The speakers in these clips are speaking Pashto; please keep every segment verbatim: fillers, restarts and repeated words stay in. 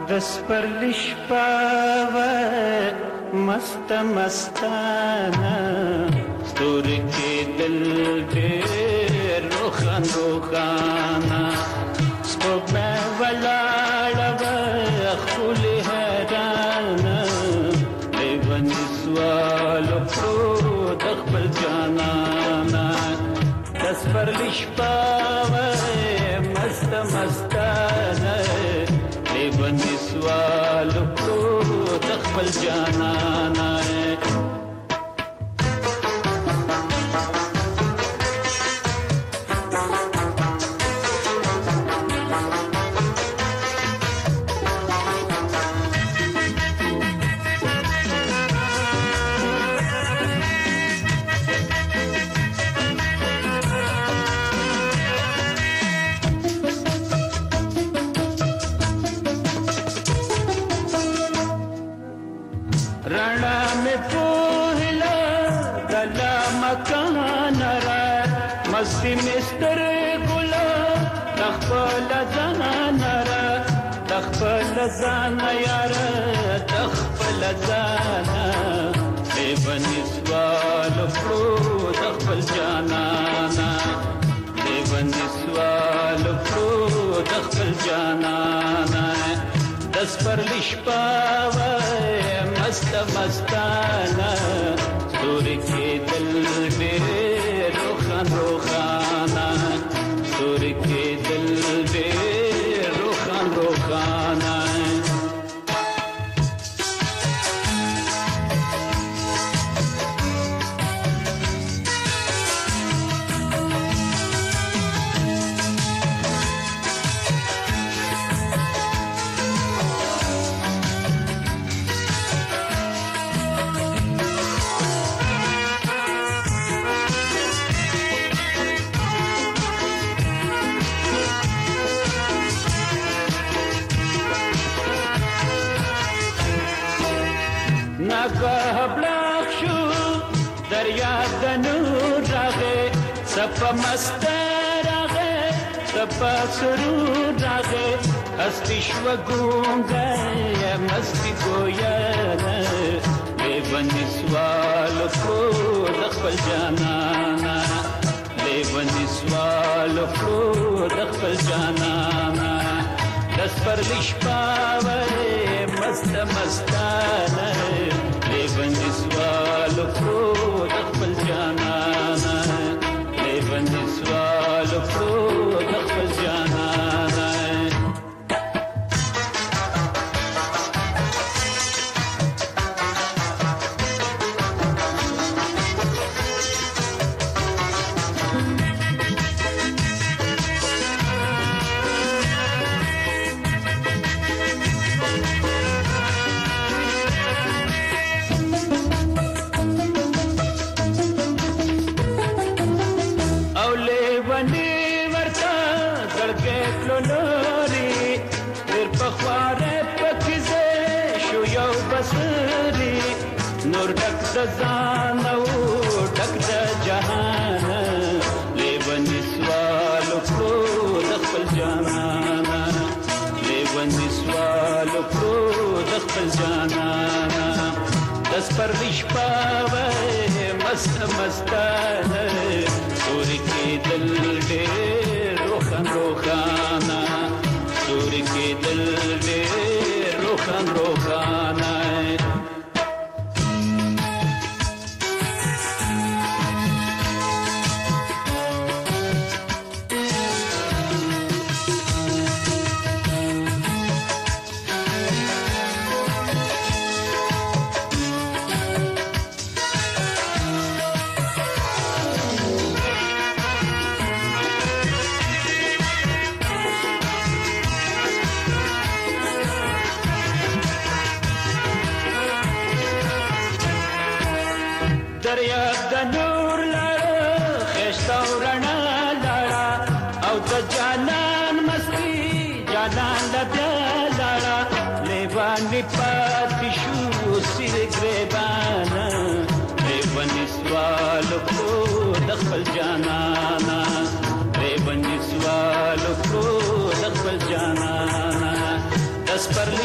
دسپرلی شپاوه مست مستانه ستوری کې دل ډېر روښان روښانه سپوږمۍ ولاړه وه ښکلې حیرانه لیوني سوال وکړو د خپل جانانه دسپرلی شپاوه مست مستانه لیوني سوال وکړو د خپل جانانه رڼا مې پوهله دلا مکان را مستی مې سترګو له د خپل ځان را د خپل ځان یاره د خپل ځان لیوني سوال وکړو د خپل جانانه لیوني سوال وکړو د خپل جانانه دسپرلی شپاوه مست مستانه ستوری کې دل ډېر روښان روښانه ستوری کې دل ډېر روښان روښانه ناګه بلاک شو دریا د نور راغې سپه مست راغې سپه سرور راغې هستی شوه ګونګی مستی ګویانه لیوني سوال وکړو د خپل جانانه لیوني سوال وکړو د خپل جانانه دسپرلی شپاوه مست مستانه لیوني سوال وکړو د خپل جانانه لیوني سوال وکړو د خپل جانانه لیوني ورته زړګی کړو لوري ډېر پخواری پکې ځای شو یو بصري نور ډک د ځان او ډک د جهانه لیوني سوال وکړو د خپل جانانه لیوني سوال وکړو د خپل جانانه دسپرلی شپاوه مست مستانه ستوری کې دل ډېر روښان روښانه ستوری کې دل ډېر روښان روښانه دریاب د نور لاره خشته او رڼا لاړه او د جانان مستی جانان له بیا لاړه لیوانې پاتې شو سیر ګریبانه لیوني سوال وکړو د خپل جانانه لیوني سوال وکړو د خپل جانانه دسپرلی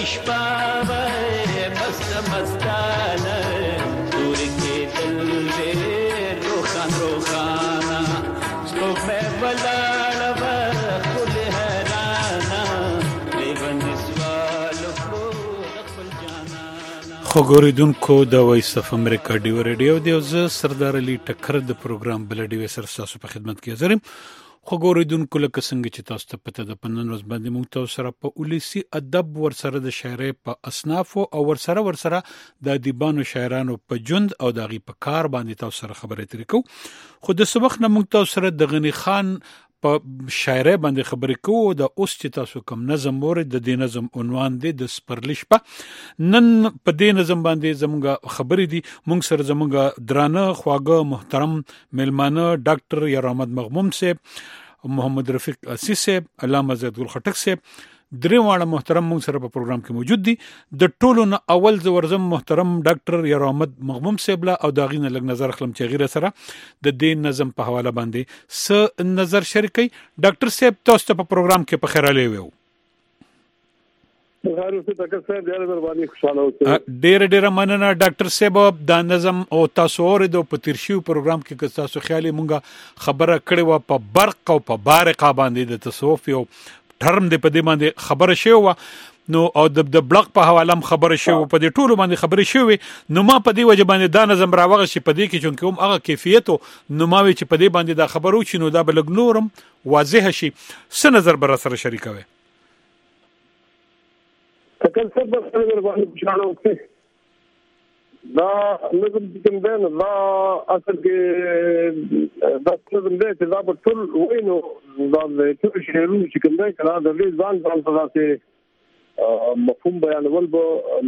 شپه وای مست مستانه دور کې دل دې روخان روخانه څوک مې ولاړ و خپل هرانا لیوان سوال خپل جانا. خو ګوریدونکو د وایس اف امریکا ډیو ریډیو دی زه سردار علي ټکر د پروګرام بل ډیو سر تاسو په خدمت کې حاضر یم. خو ګوریدونکو لکه څنګه چې تاسو ته پته د پنن ورځ باندې موږ تاسو سره په اولسي ادب ورسره د شاعرۍ په اصناف او ورسره ورسره د ادیبانو شاعرانو په ژوند او د غي په کار باندې تاسو سره خبرې ترې کوو. خو د سبق نه موږ تاسو سره د غنی خان په شاعرۍ باندې خبرې کوو. د اوس چې تاسو کوم نظم مورد د دې نظم عنوان دی د سپرلیش په نن په دې نظم باندې زموږ خبرې دي. موږ سره زموږ درانه خواږه محترم ملمانه ډاکټر یار احمد مغموم صاحب، محمد رفیق عسیس صاحب، علامه زید ګل خټک صاحب، درې واړه محترم موږ سره په پروګرام کې موجود دي. د ټولو نه اول زورزم محترم ډاکټر یار احمد مغموم صاحب لا او داغینه لګ نظر خلم چې غیره سره د دې نظم په حواله باندې س نظر شریکي. ډاکټر صاحب تاسو ته په پروګرام کې په خیر علي وو. ډیر ډیر مننه ډاکټر صاحب. دا نظم او تاسو اوریدو په تیرشیو پروګرام کې که تاسو خیالي مونږه خبره کړې و په برق او په بارقه باندې د تصوف یو ټرم دی په دې باندې خبره شوی و نو او د د بلق په حواله خبره شوی په دې ټولو باندې خبره شوی نو ما په دې وجه باندې دا نظم راوغه شي په دې کې چون کوم هغه کیفیت نو ما وی چې په دې باندې دا خبرو چې نو دا بلګ نورم واضح شي. څه نظر بر سره شریکوي؟ تکل سب سره باندې پوښتنه وکړه دا نظم چې کوم دی دا اصل کې دا نظم دی چې دا په ټول وینو دا د ټول شعرونو چې کوم دی کله د دې ځان ځان په داسې مفهوم بیانول به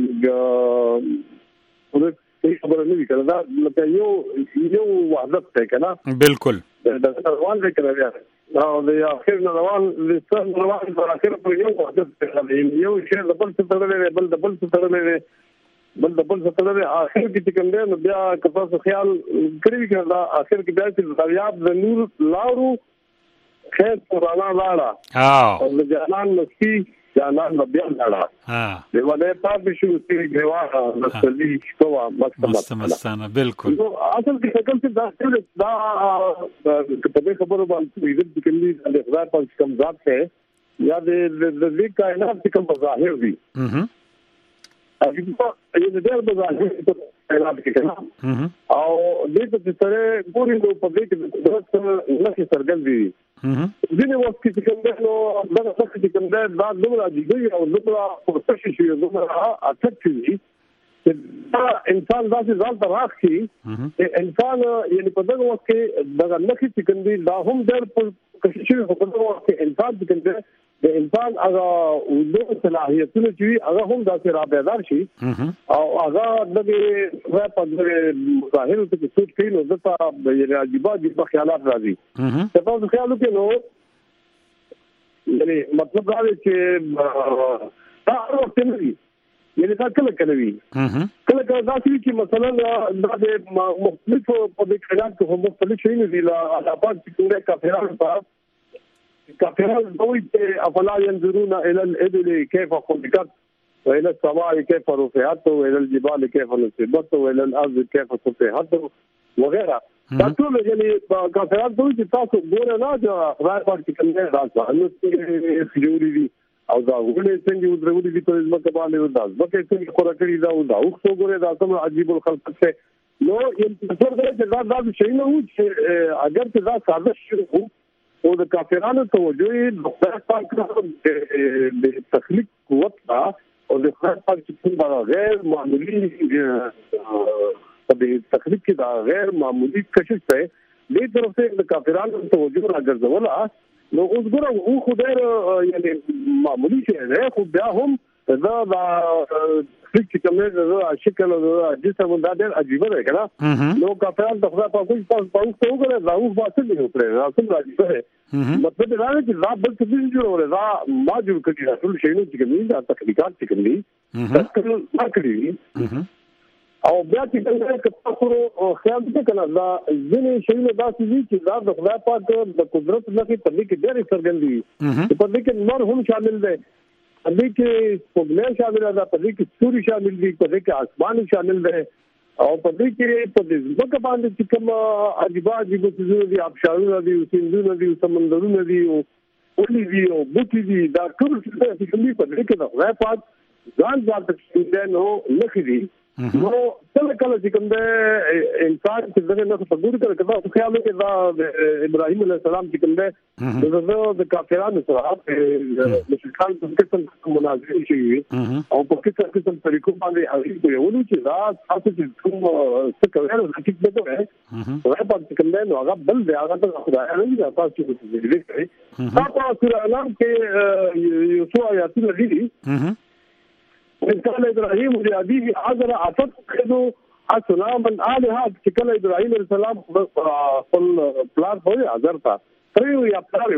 ورته خبره نه وي کړه. دا لکه یو یو وحدت دی کنه بالکل دا روان دی کنه او د اخر نه روان د څن روان پر اخر پر یو وحدت دی یو شی د بل څه تړلې بل د بل څه تړلې بل د بل څه تړلې اخر کې کوم دی نو بیا کله خیال کړی کړه اخر کې بیا چې دریاب د نور لاړو خیر قرانا لاړه او د جانان مستی جانان بیا لاړه ها د ولې پاتې شو چې ګوا مسلې شپه مست مستانه بالکل اصل کې څنګه چې دا دا په دې خبرو باندې عزت کلی د خدای په کوم ذات ته یا د دې کائنات کوم ظاهر دي اها اګه یو ډېر بظاهر کائنات کې کنه او دې ته سره ګوري نو په دې کې درس نه کې سرګل دي ځینې وخت کې کوم نو دا څه چې کوم دا دومره دي او دومره پروسس شي دومره اټک شي دا انسان داسې ځان ته راخي انسان یعنی په دغه وخت کې دغه نخي چې کوم دي دا هم ډېر کوشش کوي په دغه وخت کې انسان چې کوم دی د انسان هغه ولې صلاحیتونه چې هغه هم داسې را بیدار شي او هغه دغه په دغه ظاهر ته څه کوي نو دغه یعنی عجیب عجیب خیالات راځي. تاسو خیال وکړئ نو یعنی مطلب دا دی چې دا وخت نه وي یعنی دا کله کله وي کله کله دا چې مثلا د مختلفو په دې کلام کې هم مختلف شي نه دي لا اپاټ چې کافرانو په كافرون دويت أفلا ينظرون إلى الإبل كيف خلقت وإلى السماء كيف رفعت وإلى الجبال كيف نصبت وإلى الأرض كيف سطحت وغيرها. تقول يعني كافرون دويت تاسو غورا لا جو خدای پاک چې کومه راځه نو خجوري دي او دا غولې څنګه ودرولې دي په ځمکه باندې ودا ځکه چې خورا کړی دا ودا او څو غوري دا سم عجیب الخلق څه نو یو څه دا دا دا شي نه و چې اگر چې دا سازش شروع او د کافرانو توجه د خدای پاک د تخلیق قوت او د خدای پاک چې غیر معمولی د تخلیق کې دا غیر معمولی کشش ته دې طرف ته د کافرانو توجه راګرځولا نو اوس ګره او خدای یعنی معمولی شی نه خو بیا هم دا د فکر کومه د شکل او د جسم د ډېر عجیب دی کنه نو کافرانو د خدای پاک په پاک ته وګوره دا اوس باندې دی وکړه راځي عجیب دی مطلب دا دی چې دا بل څه دي جوړه دا ما جوړ کړی دا ټول شی نو چې کومه دا تخلیقات چې کومه تاسو ما کړی او بیا چې څنګه تاسو خیال دې کنه دا ځینې شی نو دا چې دا د خدای پاک د قدرت نه کې په دې کې ډېر څرګندوي په دې کې نور هم شامل دي دې کې سپوږمۍ شامل ده، په دې کې ستوري شامل دي، په دې کې اسمان شامل دی، او په دې کې په دې ځمکه باندې چې کوم عجیب عجیب څیزونه دي، آبشارونه دي، سیندونه دي، سمندرونه دي، او اولی دي، او بوټي دي، دا ټول څه چې کوم په دې کې د خدای پاک ځان ځان ته نو نخې دي. نو کله کله چې کوم د انسان چې دغه نه په ګور کړه کدا خو خیال کې دا ابراهيم عليه السلام چې کوم د د کافرانو سره د مشرکان په څیر مناظره شي او په کیسه کیسه طریقو باندې هغه په یو لوي چې دا تاسو چې کوم څه کوي نو چې دغه هغه په کوم نو هغه بل دی هغه ته خدای نه دی تاسو چې دې کوي تاسو سره اعلان کې یو څو آیاتونه دي. قال ابراهيم لابيه عذر اتخذوا اصناما الهه چې کله ابراهيم عليه السلام خپل پلان په عذر تا پریو یا پریو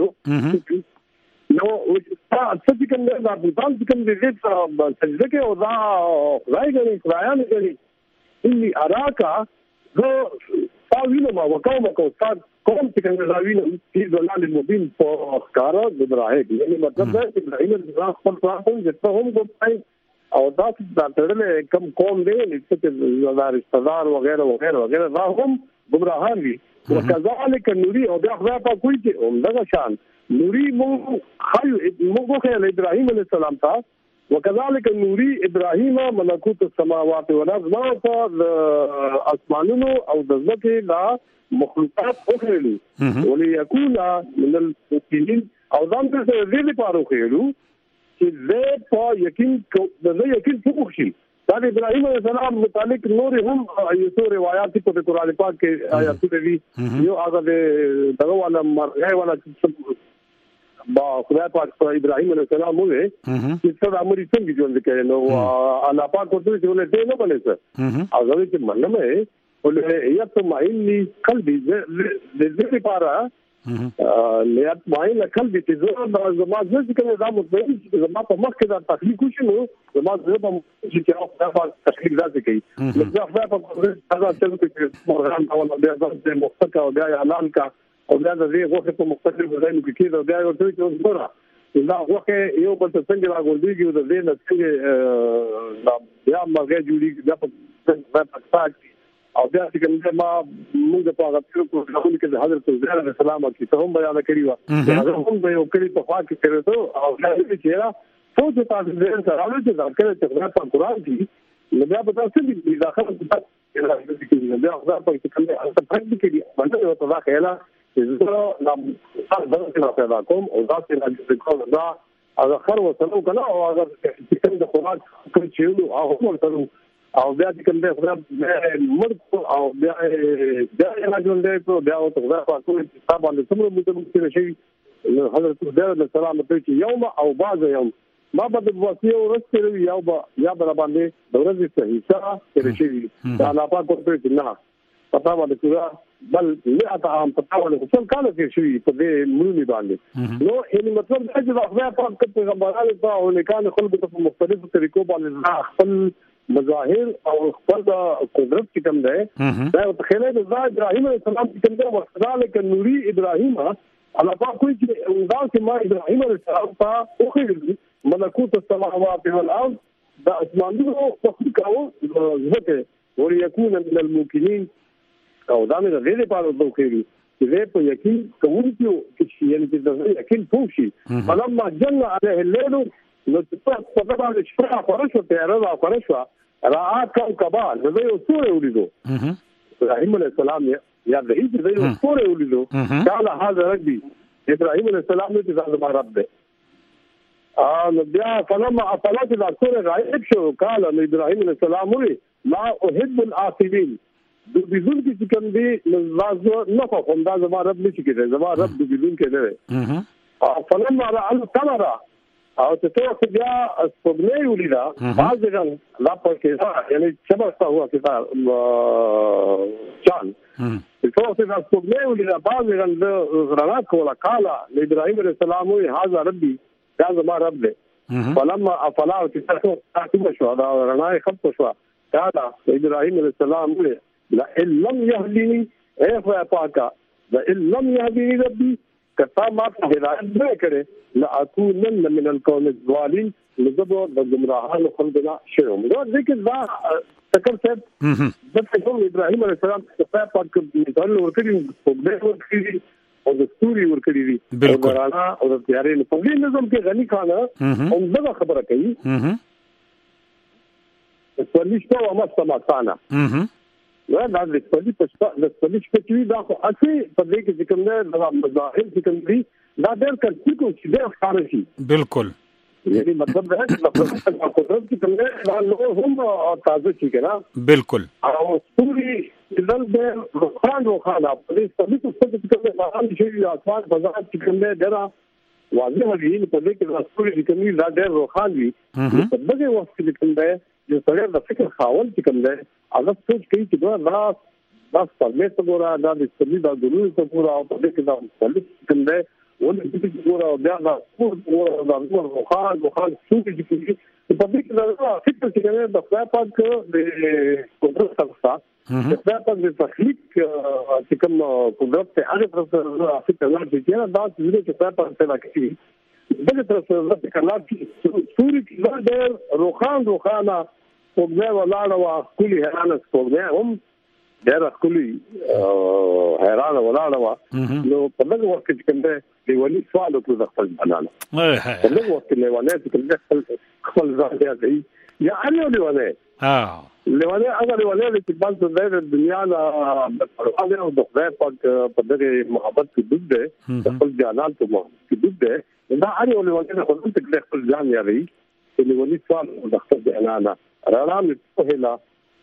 نو څه چې کوم دا بوتان چې کوم دې سجده کې او دا راځي خدایان کې اني اراکا زه تاوینه ما وقوم کو استاد کوم چې کوم راوینه چې دلال المبین په کار د ابراهيم یعنی مطلب دا چې ابراهيم عليه السلام خپل پلان هم چې هم کوي او دا چې ترلې کم قوم دی چې زدار استدار وغیرہ وغیرہ وغیرہ دا هم گمراهان دي. وکذالک نوری او دا خدای په کوئی چې هم دغه شان نوری مو خل مو خو ابراهيم عليه السلام تا وکذالک نوری ابراهيم ملکوت السماوات والارض ما په اسمانونو او د ځمکې لا مخلوقات اوخلي وليكون من المؤمنين او ځان ته دې لپاره خېلو چې دې په یقین د دې یقین پوښ شي. دا د ابراهيم عليه السلام متعلق نور هم یو روایت په قرآن پاک کې آیاتونه دي. یو هغه دغه ولا مرغه ولا با خدای پاک په ابراهيم عليه السلام وې چې څه امر یې څنګه ژوند کړي نو الله پاک ورته چې ولې دې نه بلې هغه چې منمه ولې یت مایني قلبي دې لپاره لیات ماین کل دي چې زما زما چې کوم دا مطمئن چې زما په مخ کې دا تخلیق وشي نو زما زما چې چې دا په تخلیق راځي کوي نو دا په هغه څه چې مرغان او بیا د مختکا او بیا اعلان کا او بیا د دې وخت په مختلفو ځایونو کې کېده بیا ورته چې وګوره دا وخت یو بل څنګه راغونډيږي د دې نه څنګه بیا مرغه جوړي بیا په پاکستان او بیا چې کوم ما موږ په هغه پروګرام کې د حضرت عزیز علیه السلام کې ته هم بیان کړی و هغه هم به یو کلی په خوا کې کړو او دا چې را څو تاسو دې سره راځي چې دا کله چې په قرآن کې نو بیا په تاسو کې داخله کې بیا خدای په کې کوم څه پاتې کړي باندې او په خیال چې زه نام څنګه دا پیدا کوم او دا چې کوم دا هغه خر وسلو کنه او هغه چې کوم د قرآن کې چې او هم ورته او بیا چې کوم د خدای مرګ او بیا بیا نه ژوندې کو بیا او خدای په کوم حساب باندې څومره موږ کې شي حضرت عزیز علیه السلام ته چې یوم او بعض یوم ما به د وصیو ورسره یو با یا بر باندې د ورځې صحیح سره شي دا نه پات کوته چې نه پتا باندې کړه بل نه عام پتا باندې څنګه کار کوي شي په دې مونږ باندې نو یعنی مطلب دا چې خدای پاک په پیغمبرانو ته او لیکان خلکو ته په مختلفو طریقو باندې خپل مظاهر او خپل قدرت کې کوم دی دا خلای د ابراهيم عليه السلام کې کوم دی وخدالک نوري ابراهيم الله پاک کوئی چې دا چې ما ابراهيم عليه السلام ته اوخه ملکوت السماوات والارض دا اسمانونو تخلیق او ځکه وليكون من الموقنين او دا مې د دې لپاره دوکېږي چې دې په یقین کوونکو چې یعنی چې د یقین پوښي فلما جن عليه الليل نو په په باندې شپه خورشو ته راځه خورشو را کوكبا زه یو سورې ولیدو ابراهيم عليه السلام یا د هیڅ زه یو سورې ولیدو قال هذا ربي ابراهيم عليه السلام چې دا زما رب دی ا بیا فلما اطلعت الى سورې غائب شو قال ابراهيم عليه السلام وی ما احب العاقبين د بدون کې کوم دی لازم نه کوم دا زما رب نشي کېږي زما رب د بدون کې نه ا فلما را القمر او ته ته بیا سپوږمۍ ولیدا بعضیان لا پکې یعنی چبستا هوا کې چان ته ته سپوږمۍ ولیدا بعضیان د رڼا کوله قال ابراهيم عليه السلام وی هاذا ربي دا زما رب دی فلما افلا چې تاسو شو دا رڼا خط شو قال ابراهيم عليه السلام لا ان لم يهدني اي پاکا لا ان لم يهدني ربي کتا ما ته هدایت نه کړي لا اكونن من القوم الظالمين لزبو د گمراهانو خلقنا شوم دا ذکر دا تکر صاحب د پیغمبر ابراهيم عليه السلام په پاک مثال ورکړي په دې ورکړي او د ستوري ورکړي دي او رانا او د تیارې په دې نظم کې غني خانه هم دا خبره کوي په لښتو او مستماتانه نو دا د پدې په د پدې په کې دا خو اصلي په دې کې کوم نه د مظاهر چې کوم دي دا ډېر کړي کو چې ډېر ښکار شي بالکل یعنی مطلب دا چې په قدرت کې کوم نه دا نو هم تازه شي کنه بالکل او ستوري دل د روخان روخان په دې په دې څه چې کوم نه شي د اسمان فضا چې کوم نه درا واضح دی په دې کې د ستوري چې کوم دا ډېر روخان وي په دغه وخت کې کوم دی چې سره د فکر خاول چې کوم دی هغه سوچ کوي چې دا راس راس پرمې ته ګوره دا د ستوري د ضروري ته ګوره او په دې کې دا مختلف کوم دی ولې چې ګوره بیا دا ټول ګوره دا ټول روخان روخان څوک چې کوي په دې کې دا فکر چې کوي د خپل پاک د قدرت څخه د خپل پاک د تخلیق چې کوم قدرت ته هغه طرف ته فکر نه کوي دا چې د خپل پاک څخه کوي دغه طرف ته د کلام سوري کې د روخان روخانه او دا ولاړه وا کلی حیرانه سپوږمۍ هم ډېر کلی حیرانه ولاړه وا نو په دغه وخت کې کوم دی ولي سوال وکړ د خپل بنانه په دغه وخت کې لیوانه چې کوم خپل خپل ځان دی کوي یا اړیو لیوانه ها لیوانه هغه لیوانه چې بل د دنیا د پرواز او د خدای پاک په دغه محبت کې ډوب دی خپل جانان ته کې ډوب دی دا اړیو لیوانه خپل ته خپل ځان یاري چې ولي سوال د خپل بنانه رانا مې په هلا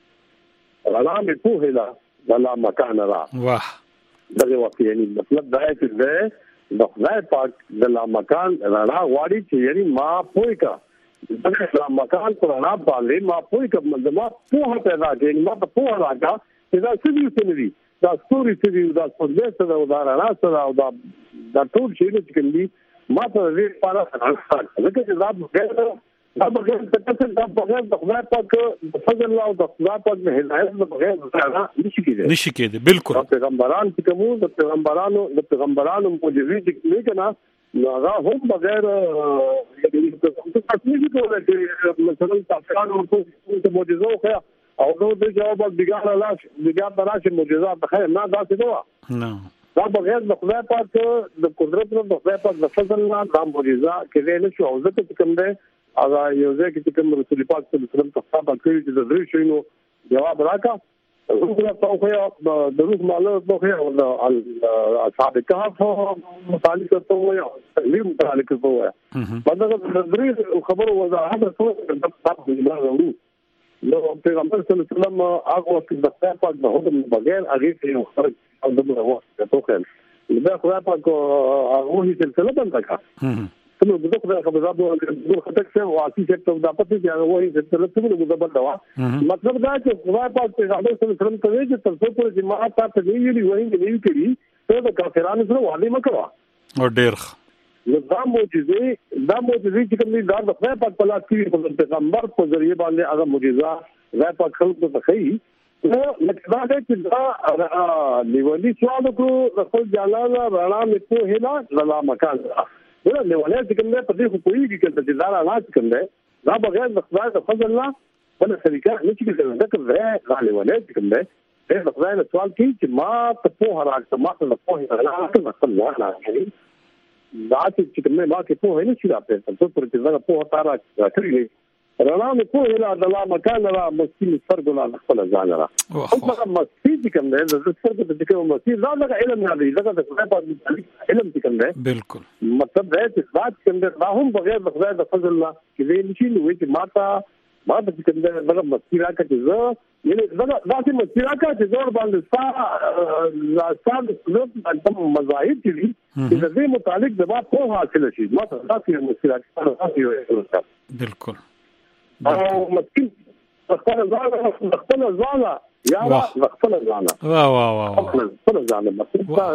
رانا مې په هلا ولا مکان را واه دغه وخت یعنی مطلب دا چې ده د خدای پاک د لا مکان رانا واړي چې یعنی ما پوي کا دغه لا مکان پر رانا باندې ما پوي کا ما په پیدا کړي ما په په راګه چې دا څه دي څه دي دا ستوري څه دي دا څه څه دا رانا څه او دا دا ټول شي چې کوي ما ته دې پاره څنګه چې دا بغیر دا بغیر د دا بغیر د خدای پاک د فضل الله او د خدای پاک د هدایت د بغیر دا نشي کېدای نشي کېدای بالکل پیغمبران چې کوم د پیغمبرانو د پیغمبرانو معجزې چې نه کنا هغه هم بغیر یعنی څه تاسو کولای چې مثلا تاسو کوم معجزه خو او نو د جواب دیګار لاش دیګار براشه معجزات خیر نه دا څه دوا نه دا بغیر د خدای پاک د قدرت د خدای پاک د فضل الله د معجزه کې نه شو او ځکه کوم دی هغه یو ځای کې کوم رسول پاک صلی الله علیه وسلم تصحابه کوي چې د درې شینو جواب راکا روح ته خو د روح مالو په خو او اصحاب کهف متعلق ته وایي تحلیل متعلق ته وایي بعد د درې خبرو وضاحت څه د تاسو د ایمان نو پیغمبر صلی الله علیه وسلم هغه وخت د خدای پاک د حکم بغیر هغه ته خرج او دغه وخت ته توخل دا خدای پاک هغه هیڅ سلسله بند کړه نو دغه خبره خبره د خطر څخه واقعي څه د پاتې چې هغه وایي چې تر څو موږ مدبر دا مطلب دا چې خدای پاک پیغمبر صلی الله علیه وسلم ته وایي چې تر څو پورې چې ما تاسو نه ویلي وایي نه کړی ته د کافرانو سره وعده مکوا او ډېر نو دا معجزې دا معجزې چې کومې دا د خدای پاک په لاس کې د پیغمبر په ذریعہ باندې هغه معجزه خدای پاک خلق ته کوي نو لکه دا چې دا لیونی سوال وکړو د خپل جلاله رانا مې په هلا لا مکان دا لیوانه چې کوم په دې خو کوي چې دا رانا چې کوم دی دا بغیر د خدای د فضل الله بل طریقه نشي کېدای دا کوم دی غالبونه چې کوم دی د خدای له سوال کوي چې ما ته په راځه ما ته په راځه ته خپل ځان راځي دا چې کوم ما کې په نه شي راځي تاسو پر دې دا په تارا کړی رانا مې په هلا د الله مکان را مسکین سرګلا خپل ځان را او هغه مسجد کوم دی د سرګ د کوم مسجد دا د علم نه دی دا د خدای په علم کې کوم دی بالکل مطلب دا چې ذات کوم دی دا هم بغیر د خدای د فضل الله کې وی نشي نو چې ماتا ما د کوم دی دا مسجد راکړي چې زه یعنی دا دا چې مسجد راکړي چې زور باندې ستا ستاسو د کوم مذاهب دي چې د دې متعلق د ما په حاصل شي ما تاسو مسجد راکړي بالکل او مسكين خپل ځان خپل ځان یا خپل ځان واه واه واه خپل ځان دا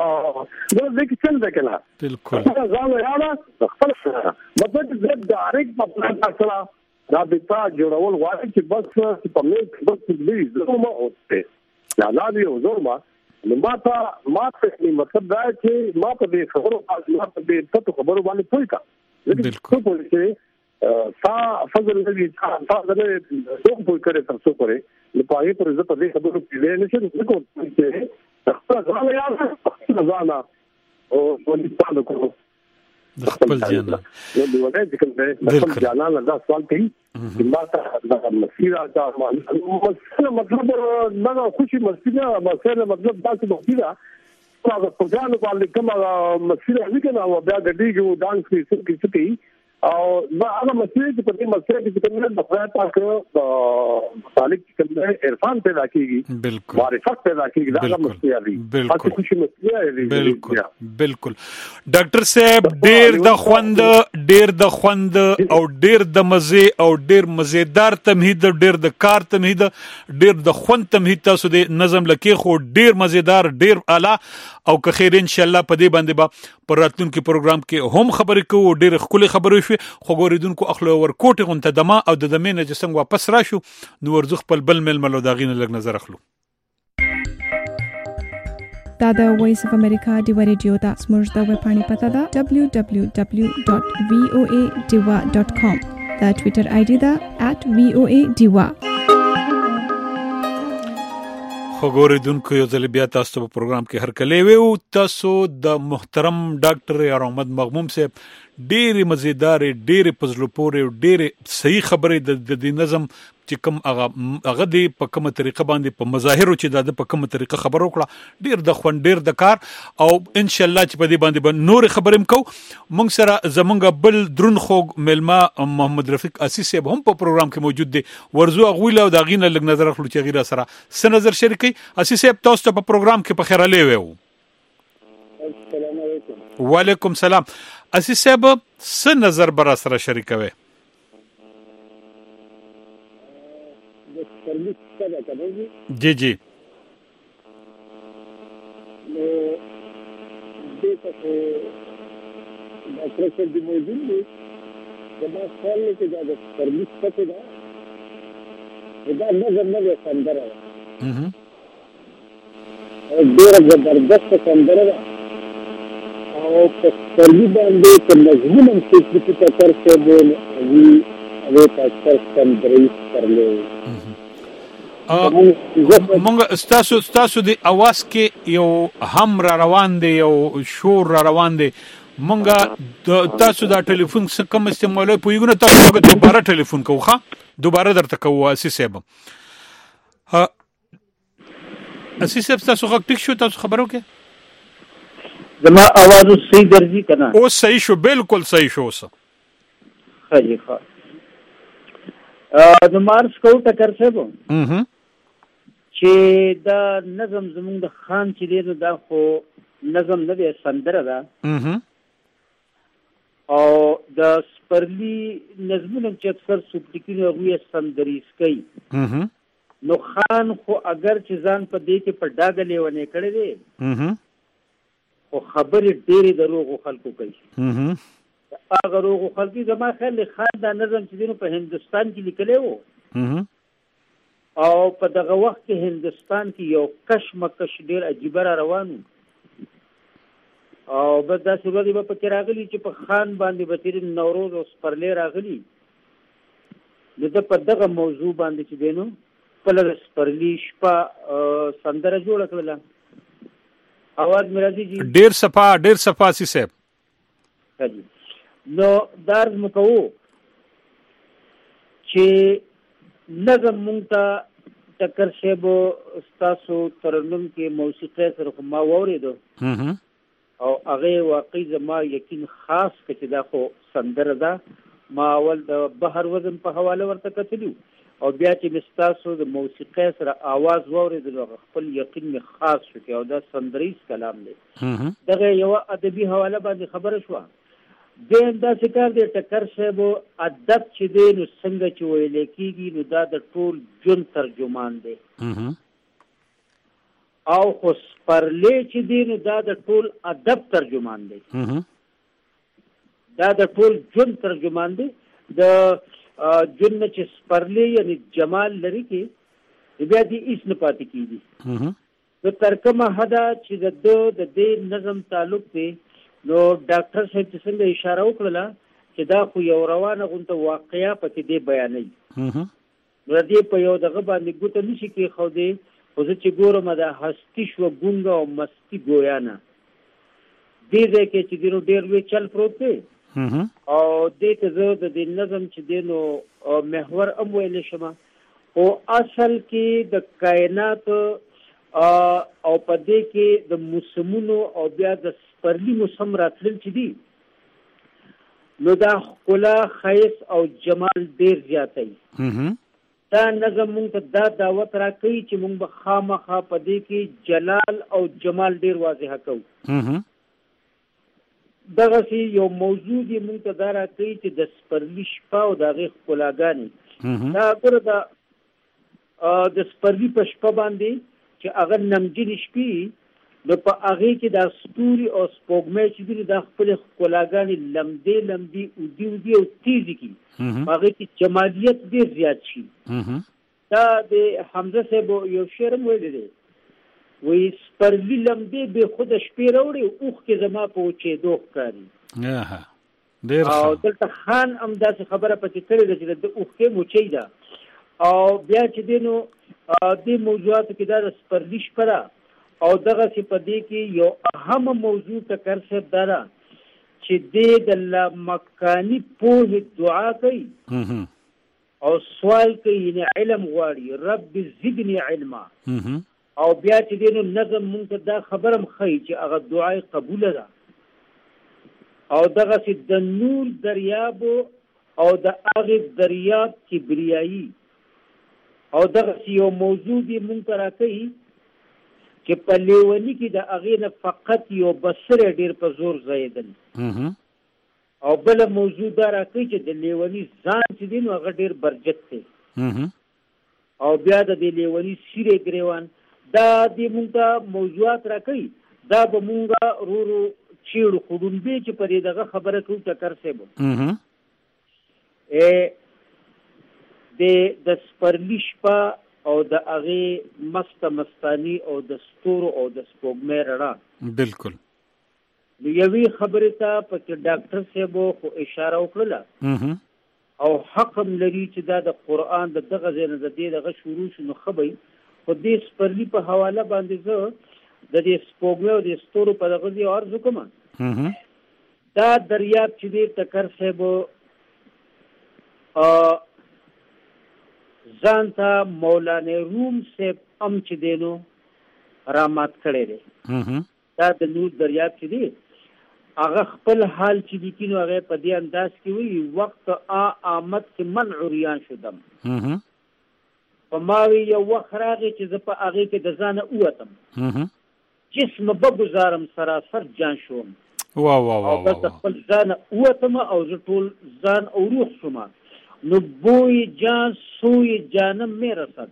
دې کې څنګه کنه بالکل خپل ځان یا خپل مطلب دې د اړیک په پلان سره رابطه جوړول غواړي چې بس په مې بس دې زما اوسه لا لا دې زما نو ما ته ما ته مطلب دا چې ما په دې خبرو ما په دې تاسو خبرو باندې پوي کا بالکل په چې تا فضل دې تا تا دې څو پوي کړې تاسو پرې نو پای پر زه په دې خبرو کې نه شم کوم چې خپل ځان یا ځان او ولې تاسو کوم خپل ځان نو دی وړه چې کوم دې خپل ځان له دا سوال کوي چې ما ته دا مسیره دا مطلب دا خوشي مسیره مسیره مطلب دا څه مسیره هغه پروګرام باندې کومه مسیره وکړه او بیا د دې ډانس کې څه څه او دا هغه مسیره چې په دې مسیره کې کومه د خدای پاک متعلق کومه عرفان پیدا کیږي بالکل معرفت پیدا کیږي دا مسیره دی بالکل خوشي مسیره دی بالکل بالکل ډاکټر صاحب ډیر د خوند ډیر د خوند او ډیر د مزه او ډیر مزیدار تمهید ډیر د کار تمهید ډیر د خوند تمهید تاسو د نظم لکه خو ډیر مزیدار ډیر اعلی او که خیر ان شاء الله په دې باندې با پر راتلونکي پروګرام کې هم خبرې کوو ډیر خولي خبرې شو خو ګوریدونکو اخلو ور کوټه غونته دما او د دمنه چې څنګه واپس راشو نو ورزخ خپل بل مل ملو داغینه لګ نظر اخلو دا د وایس اف امریکا دی ریډیو دا سمورز دا وeb پاڼې پتا دا دبليو دبليو دبليو ډاټ وی او ای ډیوا ډاټ کام دا ټوئیټر آی ډی دا ات وی او ای ډیوا خو ګوریدونکو یو ځل بیا تاسو په پروګرام کې هر کله ویو تاسو د محترم ډاکټر یار احمد مغموم صاحب ډېر مزیدار ډېر پزلو پورې ډېر صحیح خبرې د دې نظم چې کوم هغه هغه دی په کومه طریقه باندې په مظاهرو چې د په کومه طریقه خبرو کړه ډېر د خوند ډېر د کار او ان شاء الله چې په دې باندې به نور خبرې مکو مونږ سره زمونږ بل درون خوګ ملما محمد رفیق اسی صاحب هم په پروګرام کې موجود دي ورزو غویل او دا غینه لګ نظر خلو چې غیره سره س نظر شریکي اسی صاحب تاسو ته په پروګرام کې په خیر علي وو السلام علیکم وعلیکم السلام اسی صاحب س نظر برا سره شریکوي جی جی نو دې ته دا پروسه دی موجود دی دا خپل کې دا د سرویس پته دا دا نظر نه سندره اها ډېر زبردست سندره او په سرویس باندې په مضمون کې چې تاسو ته وی او تاسو سندره کړلې مونږ ستاسو ستاسو د اواز کې یو هم را روان دی یو شور را روان دی مونږ تاسو دا ټلیفون څخه کوم استعمالوي پویګونه تاسو دوباره ټلیفون کوخه دوباره درته کوو اسی صاحب ها اسی صاحب تاسو غږ ټیک شو تاسو خبرو کې زما आवाज صحیح درځي کنه او صحیح شو بالکل صحیح شو اوس خالی ښه ا د مارس کو ټکر صاحب اها چې دا نظم زموږ د خان چې دی دا خو نظم نه دی سندره ده اها او د سپرلی نظمونه چې اکثر سوپټیکینو هغه سندریس کوي اها نو خان خو اگر چې ځان په دې کې په ډاګه لیونه کړی دی اها او خبرې ډېرې دروغ خلکو کوي اها هغه روغ خلکو زما خیال خان دا نظم چې دی په هندستان کې لیکلی وو اها او په دغه وخت کې هندستان کې یو کشمکش ډېر عجیب را روانو او بس دا څه ورځې به پکې راغلي چې په خان باندې به تېر نوروز او سپرلی راغلي نو د په دغه موضوع باندې چې دی نو خپله د سپرلي شپه سندره جوړه کړله اواز مې راځي جي ډېر صفا ډېر صفا سي صاحب نو دا عرض مو کوو چې نظم مونږ ته ټکر صاحب ستاسو ترنم کې موسیقي سره ما واورېدو او هغه واقعي زما یقین خاص کړي دا خو سندره ده ما اول د بحر وزن په حواله ورته کتلو او بیا چې ستاسو د موسیقي سره आवाज واورېدل خپل یقین می خاص شو او دا سندریز کلام دی دغه یو ادبي حواله باندې خبره شو دین دا څنګه د ټکر صاحب ادب چې دی نو څنګه چې ویل کېږي نو دا د ټول جون ترجمان دی او خو سپرلی چې دی نو دا د ټول ادب ترجمان دی دا د ټول جون ترجمان دی د جون چې سپرلی یعنی جمال لري کې بیا دې هیڅ نه پاتې کېږي نو تر کومه حده چې د د دې نظم تعلق دی نو ډاکټر صاحب چې څنګه اشاره وکړله چې دا خو یو روانه غونته واقعیا پکې دی بیانوي نو دې په یو دغه باندې ګوته نشي کېښودی خو زه چې ګورم د هستي شوه ګونګه او مستی ګویانه دې ځای کې چې دی نو ډېر لوی چل پروت دی او دې ته زه د دې نظم چې دی نو محور هم ویلی شم او اصل کې د کائنات او په دې کې د موسمونو او بیا د سپرلي موسم راتلل چې دي نو دا ښکلا ښایست او جمال ډېر زیاتوي دا نظم مونږ ته دا دعوت راکوي چې مونږ به خامخا په دې کې جلال او جمال ډېر واضحه کوو دغسې یو موضوع دی مونږ ته دا راکوي چې د سپرلي شپه او د هغې ښکلاګانې دا ګوره د د سپرلي په شپه باندې چې هغه نمجنې شپې نو په هغې کې دا ستوري او سپوږمۍ چې دي دا خپلې ښکلاګانې لمدې لمدې اودي اودي او تیزې کړي په هغې کې جمالیت ډېر زیات شي دا د حمزه صاحب یو شعر هم ویلی دی وایي سپرلي لمدې بې خوده شپې راوړې اوښکې زما په وچېدو ښکاري او دلته خان هم داسې خبره پکې کړې ده چې د اوښکې موچۍ ده او بیا چې دی نو دې موضوعاتو کې دا د سپرلي شپه ده او دغسې په دې کې یو اهمه موضوع ټکر صاحب دا ده چې دې د لامکاني پوهې دعا کوي او سوال کوي یعنې علم غواړي رب زدني علما او بیا چې دی نو نظم مونږ ته دا خبره هم ښایي چې هغه دعا یې قبوله ده او دغسې د نور دریابو او د هغې دریاب کبریایي او دغسې یو موضوع دی مونږ ته راکوي چې په لیوني کې د هغې نه فقط یو بصر ډېر په زور ځایېدل او بله موضوع دا راکوي چې د لیوني ځان چې دی نو هغه ډېر برجت دی او بیا د دې لیوني سیرې ګریوان دا دې مونږ ته موضوعات راکوي دا به مونږ رو رو چیړو خو ډونبې چې په دې دغه خبره کوو ټکر صاحب د سپرلي شپه او د هغې مسته مستاني او د ستورو او د سپوږمۍ رڼا بالکل نو یوې خبرې ته پکې ډاکټر صاحب خو اشاره وکړله او حق هم لري چې دا د قرآن د دغه ځای نه د دې دغه شروع شو نو ښه به خو دې سپرلي په حواله باندې زه د دې سپوږمۍ او د ستورو په دغه ځای عرض وکړم دا دریاب چې دی ټکر صاحب ځان ته مولانا روم صاحب هم چې دی نو رامات کړی دی دا د نور دریاب چې دی هغه خپل حال چې لیکي نو هغه په دې انداز کې وایي وقت آ آمد چې من عریان شدم په ما وی یو وخت راغی چې زه په هغې کې د ځانه ووتم جسم بګزارم سراسر جان شوم او بس د خپل ځانه ووتم او زه ټول ځان او روح شوم نو بوی جان سوی جانم می رسد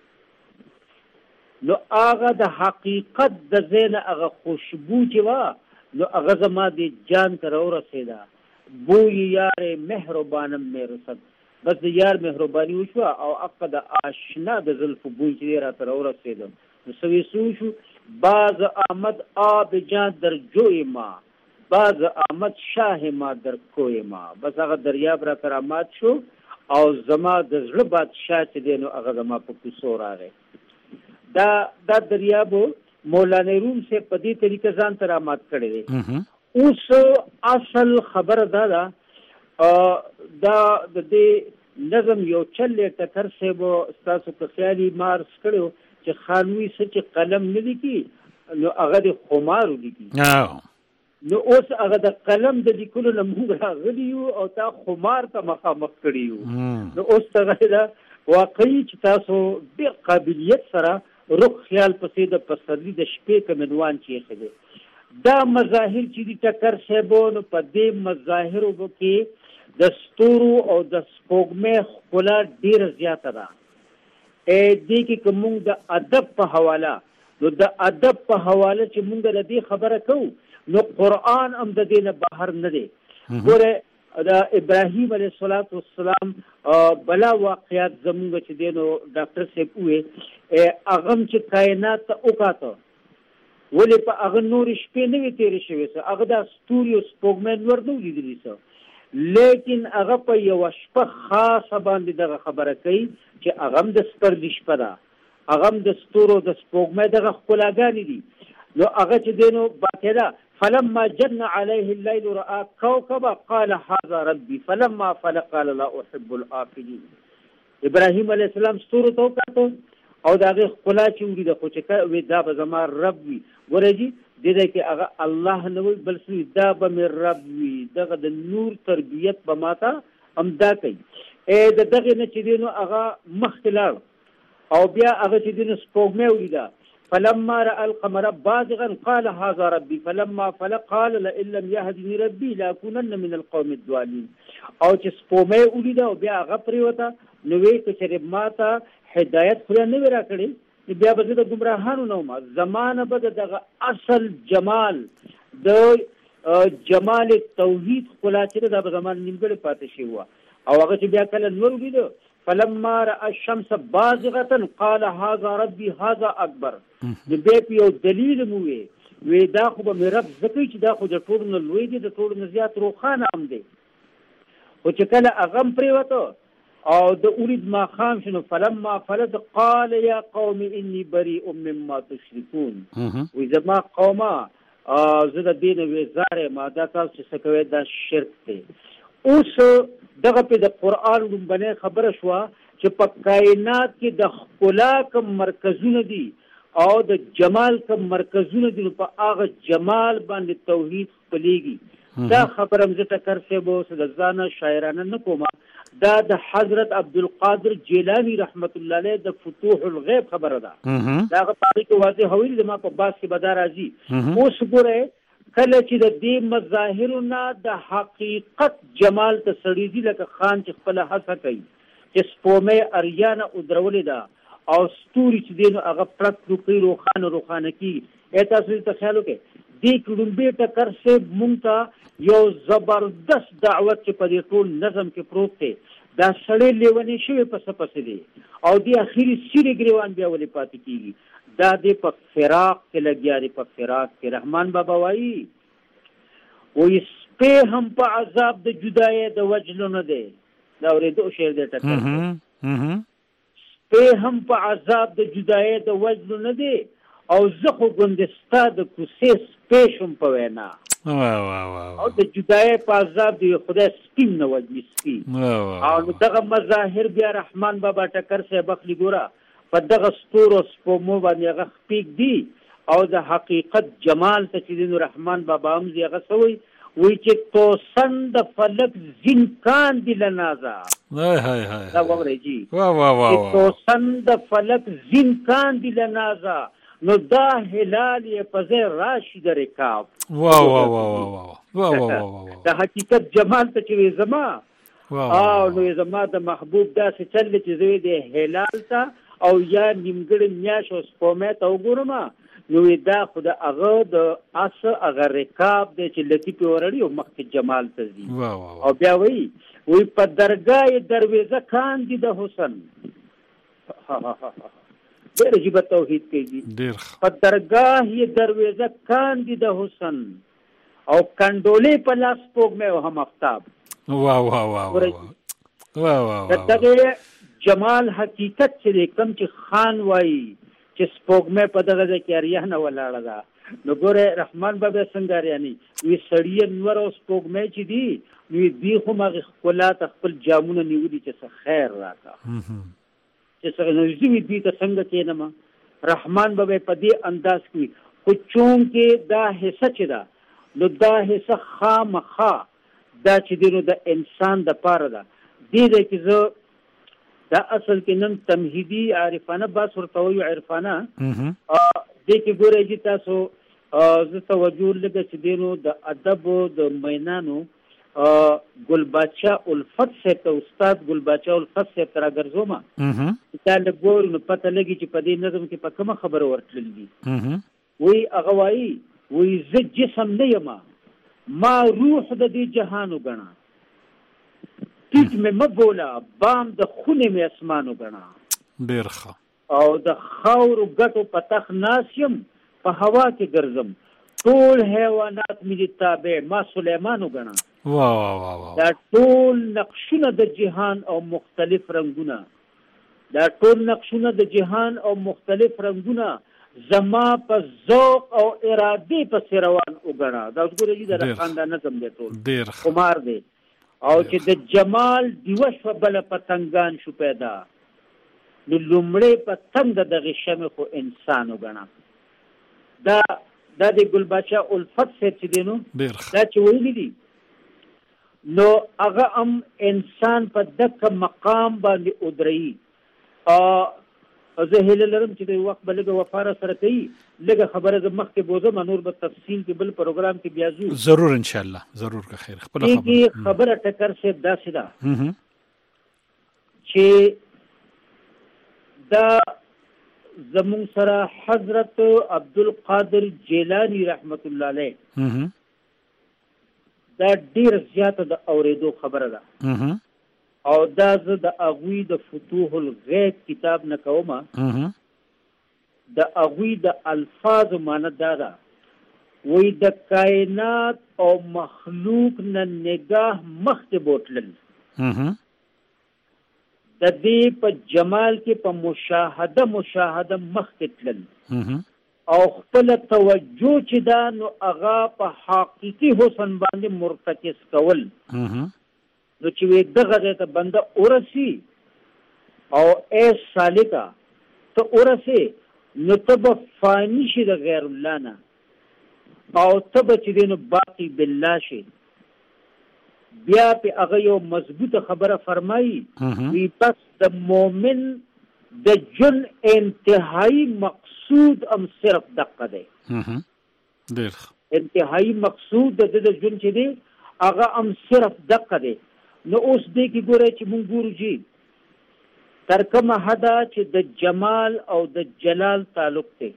نو هغه د حقیقت د ځای نه هغه خوشبو چې وه نو هغه زما د جان ته راورسېده بوی یار مهربانم می رسد بس د یار مهرباني وشوه او هغه د آشنا د زلفو بوی چې دی راته راورسېده نو سوی سو شو باز آمد آب جان در جوی ما باز آمد شاه ما در کوی ما بس هغه دریاب راته رامات شو او زما د زړه بادشاه چې دی نو هغه زما په کوڅو راغی دا دا دریاب مولانا روم صاحب په دې طریقه ځان ته رامات کړی دی اوس اصل خبره دا ده دا د دې نظم یو چل ټکر صاحب ستاسو په خیالي مارس کړو چې خانوي څه چې قلم نه لیکي نو هغه د خمارو لیکي نو اوس هغه د قلم د لیکلو نه موږ راغلي یو او تا خمار ته مخامخ کړي یو نو اوس هغه دا واقعي چې تاسو ډېر قابلیت سره رخ خیال پسې د پسرلي د شپې کوم عنوان چې ایښی دا مظاهر چې دي ټکر صاحبو نو په دې مظاهرو کې د ستورو او د سپوږمۍ ښکلا ډېره زیاته ده دې کې که موږ د ادب په حواله نو د ادب په حواله چې موږ له دې خبره کوو نو قرآن هم د دې نه بهر نه دی ګوره دا ابراهیم علیه السلام بلا واقعیات زمونږ چې دی نو ډاکټر صاحب ووې هغه هم چې کائنات ته وکاته ولې په هغه نورې شپې نه وې تېرې شوې څه هغه دا ستوري او سپوږمۍ نور نه ولیدلي څه لیکن هغه په یوه شپه خاصه باندې دغه خبره کوي چې هغه هم د سپرلي شپه ده هغه هم د ستورو د سپوږمۍ دغه ښکلاګانې دي نو هغه چې دی نو باقاعده فلما جن عليه الليل رأى كوكبا قال هذا ربي فلما فلق قال لا احب الآفلين ابراهيم عليه السلام ستورو ته وکاته او دا هغه ښکلا چې ولیده خو چې وی دا به زما رب وي ګورئ جي دې دی کې هغه الله نه وي بل څه دا به مې رب وي دغه د نور تربیت به ماته همدا کوي د دغې نه چې دی نو هغه مخکې لاړ او بیا هغه چې دی نو سپوږمۍ ولیده فلما رأى القمر بازغا قال هذا ربي فلما فلق قال لئن لم يهدني ربي لأكونن من القوم الضالين او چې سپوږمۍ ولیده او بیا هغه پرېوته نو ویې که چېرې ما ته هدایت خدای نه وي راکړې بیا به زه د ګمراهانو نه وم زمانه به د دغه اصل جمال د جمال توحید ښکلا چې دا به زمانه نیمګړې پاتې شوې وه او هغه چې بیا کله نور ولیده فلما رأى الشمس بازغة قال هذا ربي هذا اکبر د بیا په یو دلیل مو وی وی دا خو به مې رب ځکه چې دا خو د ټولو نه لوی دی د ټولو نه زیات روښانه هم دی خو چې کله هغه هم پرېوته او د اورید ماښام شنو فلما فلت قال يا قوم اني بريء مما تشركون وی زما قومه زه د دې نه ویزار یم دا تاسو چې څه کوئ دا شرک دی اوس دغه په د قرآن لومبنۍ خبره شوه چې په کائنات کې د ښکلا کوم مرکزونه دي او د جمال کوم مرکزونه دي نو په هغه جمال باندې توحید خپلېږي دا خبره هم زه ټکر صاحب اوس د ځانه شاعرانه نه کومه دا د حضرت عبدالقادر جیلاني رحمت الله علیه د فتوح الغیب خبره ده دا هغه په هغې کې واضح ویلي د ما په باس کې به دا راځي اوس ګورئ کله چې د دې مظاهرو نه د حقیقت جمال ته سړېږي لکه خان چې خپله هڅه کوي چې سپوږمۍ اریانه ودرولې ده او ستوري چې دی نو هغه پړک پړکوي روښانه روښانه کېږي ای تاسو دې خیال وکړئ دې کې لومبې ټکر صاحب مونږ ته یو زبردست دعوت چې په دې ټول نظم کې پروت دی دا سړی لیونی شوی په څه پسې دی او دې اخري سیرې ګریوان بیا ولې پاتې کېږي دا دې په فراق کې لګیا دی په فراق کې رحمان بابا وایي وایي سپی هم په عذاب د جدایۍ د وجلو نه دی دا اورېدو شعر دی ټکر سپی هم په عذاب د جدایۍ د وجلو نه دی او زه خو ګوندې ستا د کوڅې سپی شم په وینا او د جدایۍ په عذاب دی خدای سپین نه وجلي سپي او دغه مظاهر بیا رحمان بابا ټکر صاحب اخلي ګوره په دغه ستورو سپوږمو باندې هغه خپېږ دي او د حقیقت جمال ته چې دی نو رحمان بابا هم دي هغه څه وایي وایي چې توسن د فلک زین کاندي له نازه دا واورئ جي چې توسن د فلک زین کاندي له نازه نو دا هلال یې په ځای راشي د رکاب د حقیقت جمال ته چې وي زما او نو زما د محبوب داسې چل دی چې زه د هلال ته او یا نیمګړې میاشت او سپوږمۍ ته وګورم نو دا خو د هغه د اس هغه رکاب دی چې لطیفې ورړي او مخکې جمال ته ځي او بیا وایي وایي په درګاه یې درویزه کاندي د حسن ډېر عجیبه توحید کوي په درګاه یې درویزه کاندي د حسن او کنډولې په لاس سپوږمۍ او هم افتاب واه واه واه واه دغه جمال حقیقت چې کوم چې خان وایي چې سپوږمۍ په دغه ځای کې اریانه ولاړه ده نو ګوره رحمان بابا څنګه اریاني وي سړي نور او سپوږمۍ چې دي نو دوی خو هغې ښکلا ته خپل جامونه نیولي چې څه خیر راکړه چې څه نږدې وي دوی ته څنګه کښېنم رحمان بابا په دې انداز کې خو چونکې دا حصه چې ده نو دا حصه خامخا دا چې دی نو د انسان دپاره ده دې دی کې زه دا اصل کې نن تمهیدي عارفانه بحث ورته وایو عرفانه دې کې ګورئ چې تاسو زه توجه لږه چې دی نو د ادب د مینانو ګل باچا الفت صاحب ته استاد ګل باچا الفت صاحب ته راګرځوم دا لږ ګورو نو پته لګي چې په دې نظم کې په کومه خبره ورتللي دي وایي هغه وایي وایي زه جسم نه یم ما روح د دې جهان وګڼه ټیټ مې مبولا بام د خونه مې اسمانو غنا ډیر ښه او د خاورو ګټو په تخ ناسیم په هوا کې ګرځم ټول حیوانات مې تابع ما سليمانو غنا وا وا وا وا دا ټول نقشونه د جهان او مختلف رنگونه دا ټول نقشونه د جهان او مختلف رنگونه زما په ذوق او اراده په روان وګڼه دا وګورئ د خاندان نظم دی ټول ډیر خمار دی او چې د جمال دیوش په بل پتنګان شو پیدا نو لومړی پتنګ د غشمه خو انسان وګڼه دا دا د ګل بچا الفت سره چې دینو دا چې ویلي دي نو هغه هم انسان په دغه مقام باندې ودرېږي او زه هیله لرم چې د وخت بلګه وفاره سره کوي لږه خبره د مخکې بوزم نور به تفصیل کې بل پروګرام کې بیا زو ضرور ان شاء الله ضرور که خیر خپل خبره خبره ټکر سے داسې ده چې دا زمون سره حضرت عبدالقادر جیلانی رحمت الله علیه دا ډیر زیاته د اوریدو خبره ده او دا زه د اغوی د فتوح الغیب کتاب نه کوم د اغوی د الفاظ معنی دا ده وی د کائنات او مخلوق نه نگاه مخته بوتلل د دې په جمال کې په مشاهده مشاهده مخته تلل او خپل توجه چې دا نو هغه په حقيقي حسن باندې مرتکز کول نو چې وي دغه ته بنده اورسي او اے سالکا ته اورسي نو ته فانی شي د غیر الله نه او ته چې دینو باقی بالله شي بیا په هغه یو مضبوطه خبره فرمایي وی پس د مؤمن د جن انتهایی مقصود ام صرف دقه دی ډیر انتهایی مقصود د د جن چې دی هغه ام صرف دقه دی نو اوس دې کې ګوره چې مونږ ګورو چې تر کومه حدا چې د جمال او د جلال تعلق دی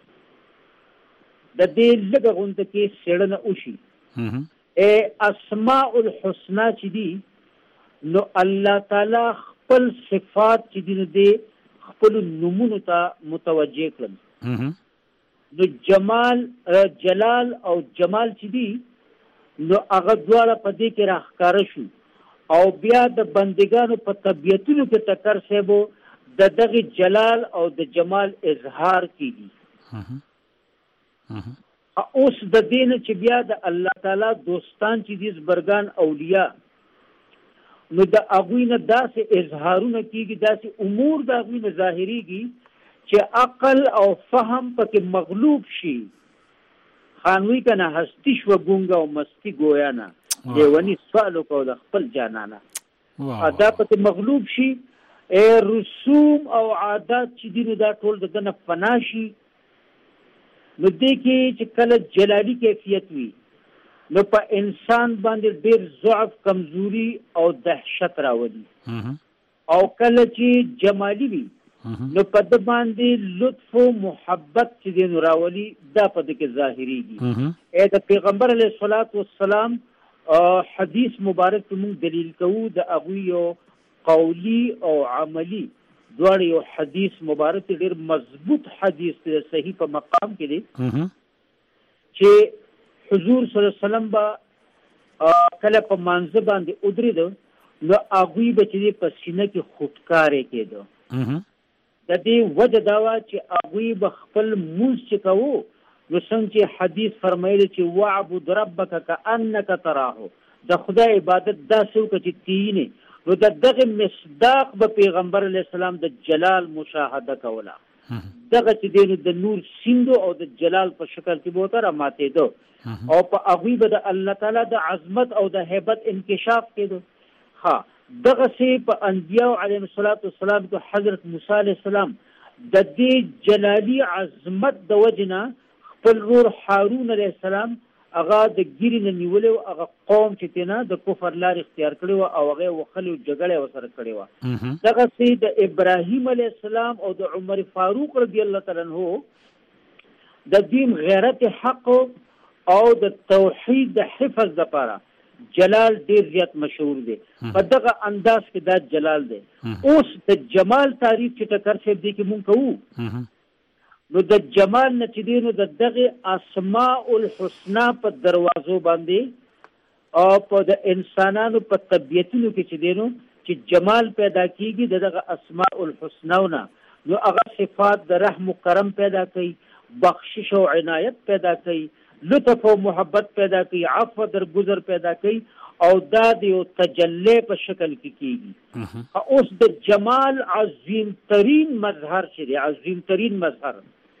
د دې لږه غونډه کې سړنه وشي اے اسماء الحسنا چې دي نو الله تعالی خپل صفات چې دي دي خپل نمونه ته متوجه کړل نو جمال جلال او جمال چې دي نو هغه دواړه په دې کې راښکاره شو او بیا د بندګانو په طبيعتونو کې ټکر سیبو د دغه جلال او د جمال اظهار کیږي اوس د دین چې بیا د الله تعالی دوستان چې دي زبرګان اولیاء نو د اغوینه داسې اظهارونه کیږي داسې امور د اغوینه ظاهریږي چې عقل او فهم پکې مغلوب شي خانوی کنه هستی شو ګونګه او مستی گویا نه دیونی سوالو کو د خپل جانانه ادا پکې مغلوب شي ای رسوم او عادات چې دي دا ټول دغه فناشي نو دې کې چې کله جلالی کیفیت وي نو په انسان باندې ډېر ضعف کمزوري او دهشت راولي او کله چې جمالی وي نو په د باندې لطف او محبت چې دین راولي دا په دې کې ظاهريږي اې د پیغمبر علیه الصلاۃ والسلام حدیث مبارک موږ دلیل کوو د اغویو قولی او عملی دوړ یو حدیث مبارک ډیر مضبوط حدیث دی صحیح په مقام کې دی چې حضور صلی الله علیه وسلم با کله په مانزه باندې ودرېد نو هغوی به چې په سینه کې خودکارې کېدو د دې وجه دا وه چې هغوی به خپل مونځ چې کوو نو څنګه چې حدیث فرمایلی چې واعبد ربک کأنک تراه د خدای عبادت داسې وکړه چې تی نه نو د دغه مصداق به پیغمبر علیه السلام د جلال مشاهده کوله دغه چې دی د نور سیندو او د جلال په شکل کې به ورته راماتېده او په هغوی به د الله تعالی د عظمت او د هیبت انکشاف کېده ها دغسې په انبیاو علیهم الصلاة والسلام کې حضرت موسی علیه السلام د دې جلالي عظمت د وجې نه خپل ورور هارون علیه السلام هغه د ګیرې نه نیولې وه هغه قوم چې تېنه د کفر لار اختیار کړې وه او هغه یې وښلې وه جګړه یې ورسره کړې وه دغسې د ابراهیم علیه السلام او د عمر فاروق رضی الله تعالی عنه د دین غیرت حق او د توحید د حفظ دپاره جلال ډیر زیات مشهور دی په دغه انداز کې دا جلال دی. اوس د جمال تعریف چې ټکر صاحب دی کې مونږ کوو نو د جمال نه چې دی نو د دغه اسماء الحسنا په دروازو باندې او په د انسانانو په طبیعتونو کې چې دی نو چې جمال پیدا کیږي د دغه اسماء الحسناونه نو هغه صفات د رحم و کرم پیدا کوي، بخشش او عنایت پیدا کوي، لطف او محبت پیدا کوي، عفو درگذر پیدا کوي او دا د یو تجلی په شکل کې کیږي. اوس د جمال عظیم ترین مظهر چې دی عظیم ترین مظهر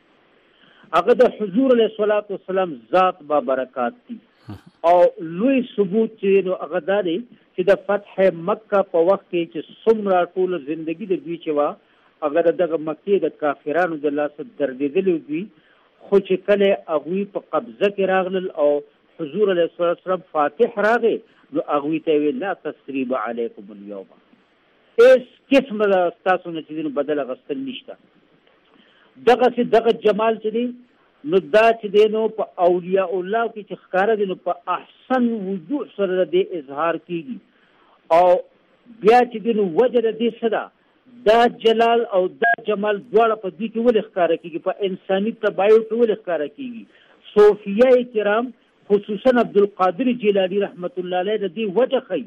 هغه د حضور علیه الصلاۃ والسلام ذات با برکات دي او لوی ثبوت چې نو هغه دا دی چې د فتح مکه په وخت کې چې څومره ټول ژوندګي د دوی چې وا هغه دغه مکې د کافرانو د لاسه دردېدلي دوی خو چې کله هغوی په قبضه کې راغلل او حضور علیه الصلاۃ والسلام فاتح راغی نو هغوی ته ویل لا تثریب علیکم اليوم، هیڅ قسم د ستاسو نه چې بدل اخیستل نشته. دغسې دغه جمال چې دی نو دا چې دی نو په اولیاء الله کې چې ښکاره دی نو په احسن وضوح سره د دې اظهار کیږي او بیا چې دی نو وجه د دې څه ده دا جلال او دا جمال دواړه په دې کې ولې ښکاره کیږي په انساني طبایعو کې ولې ښکاره کیږي. صوفیه کرام خصوصا عبدالقادر جیلانی رحمت الله علیه د دې وجه ښیي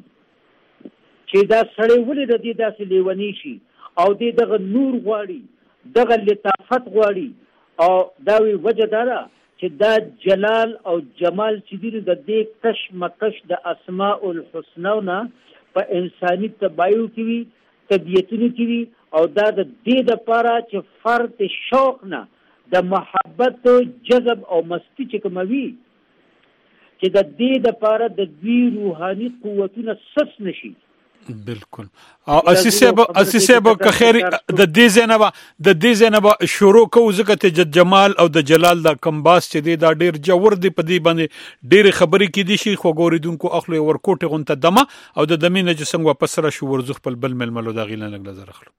چې دا سړی ولې د دې داسې لیونی شي او دې دغه نور غواړي دغه لطافت غواړي او دا وی وجه دا ده چې دا جلال او جمال چې دی د دې کش مکش د اسماء الحسناونه په انساني طبایعو کې وي طبیعتونو کې وي او دا د دې دپاره چې فرد شوق نه د محبت جذب او مستی چې کوموي چې د دې دپاره د دوی روحاني قوتونه سس نشي. بالکل او اساسه اساسه که خیر د دې زنبا د دې زنبا شروع کو ځکه ته جمال او د جلال دا کمباس چې دی دا ډیر جوړ دی په دې باندې ډیر خبرې کې دي شي خو ګوریدونکو اخلي ورکوټه غونته دمه او د دمینه چې څنګه واپس را شو ورزخ په بل ململو دا غیلن لګ نظر اخلو.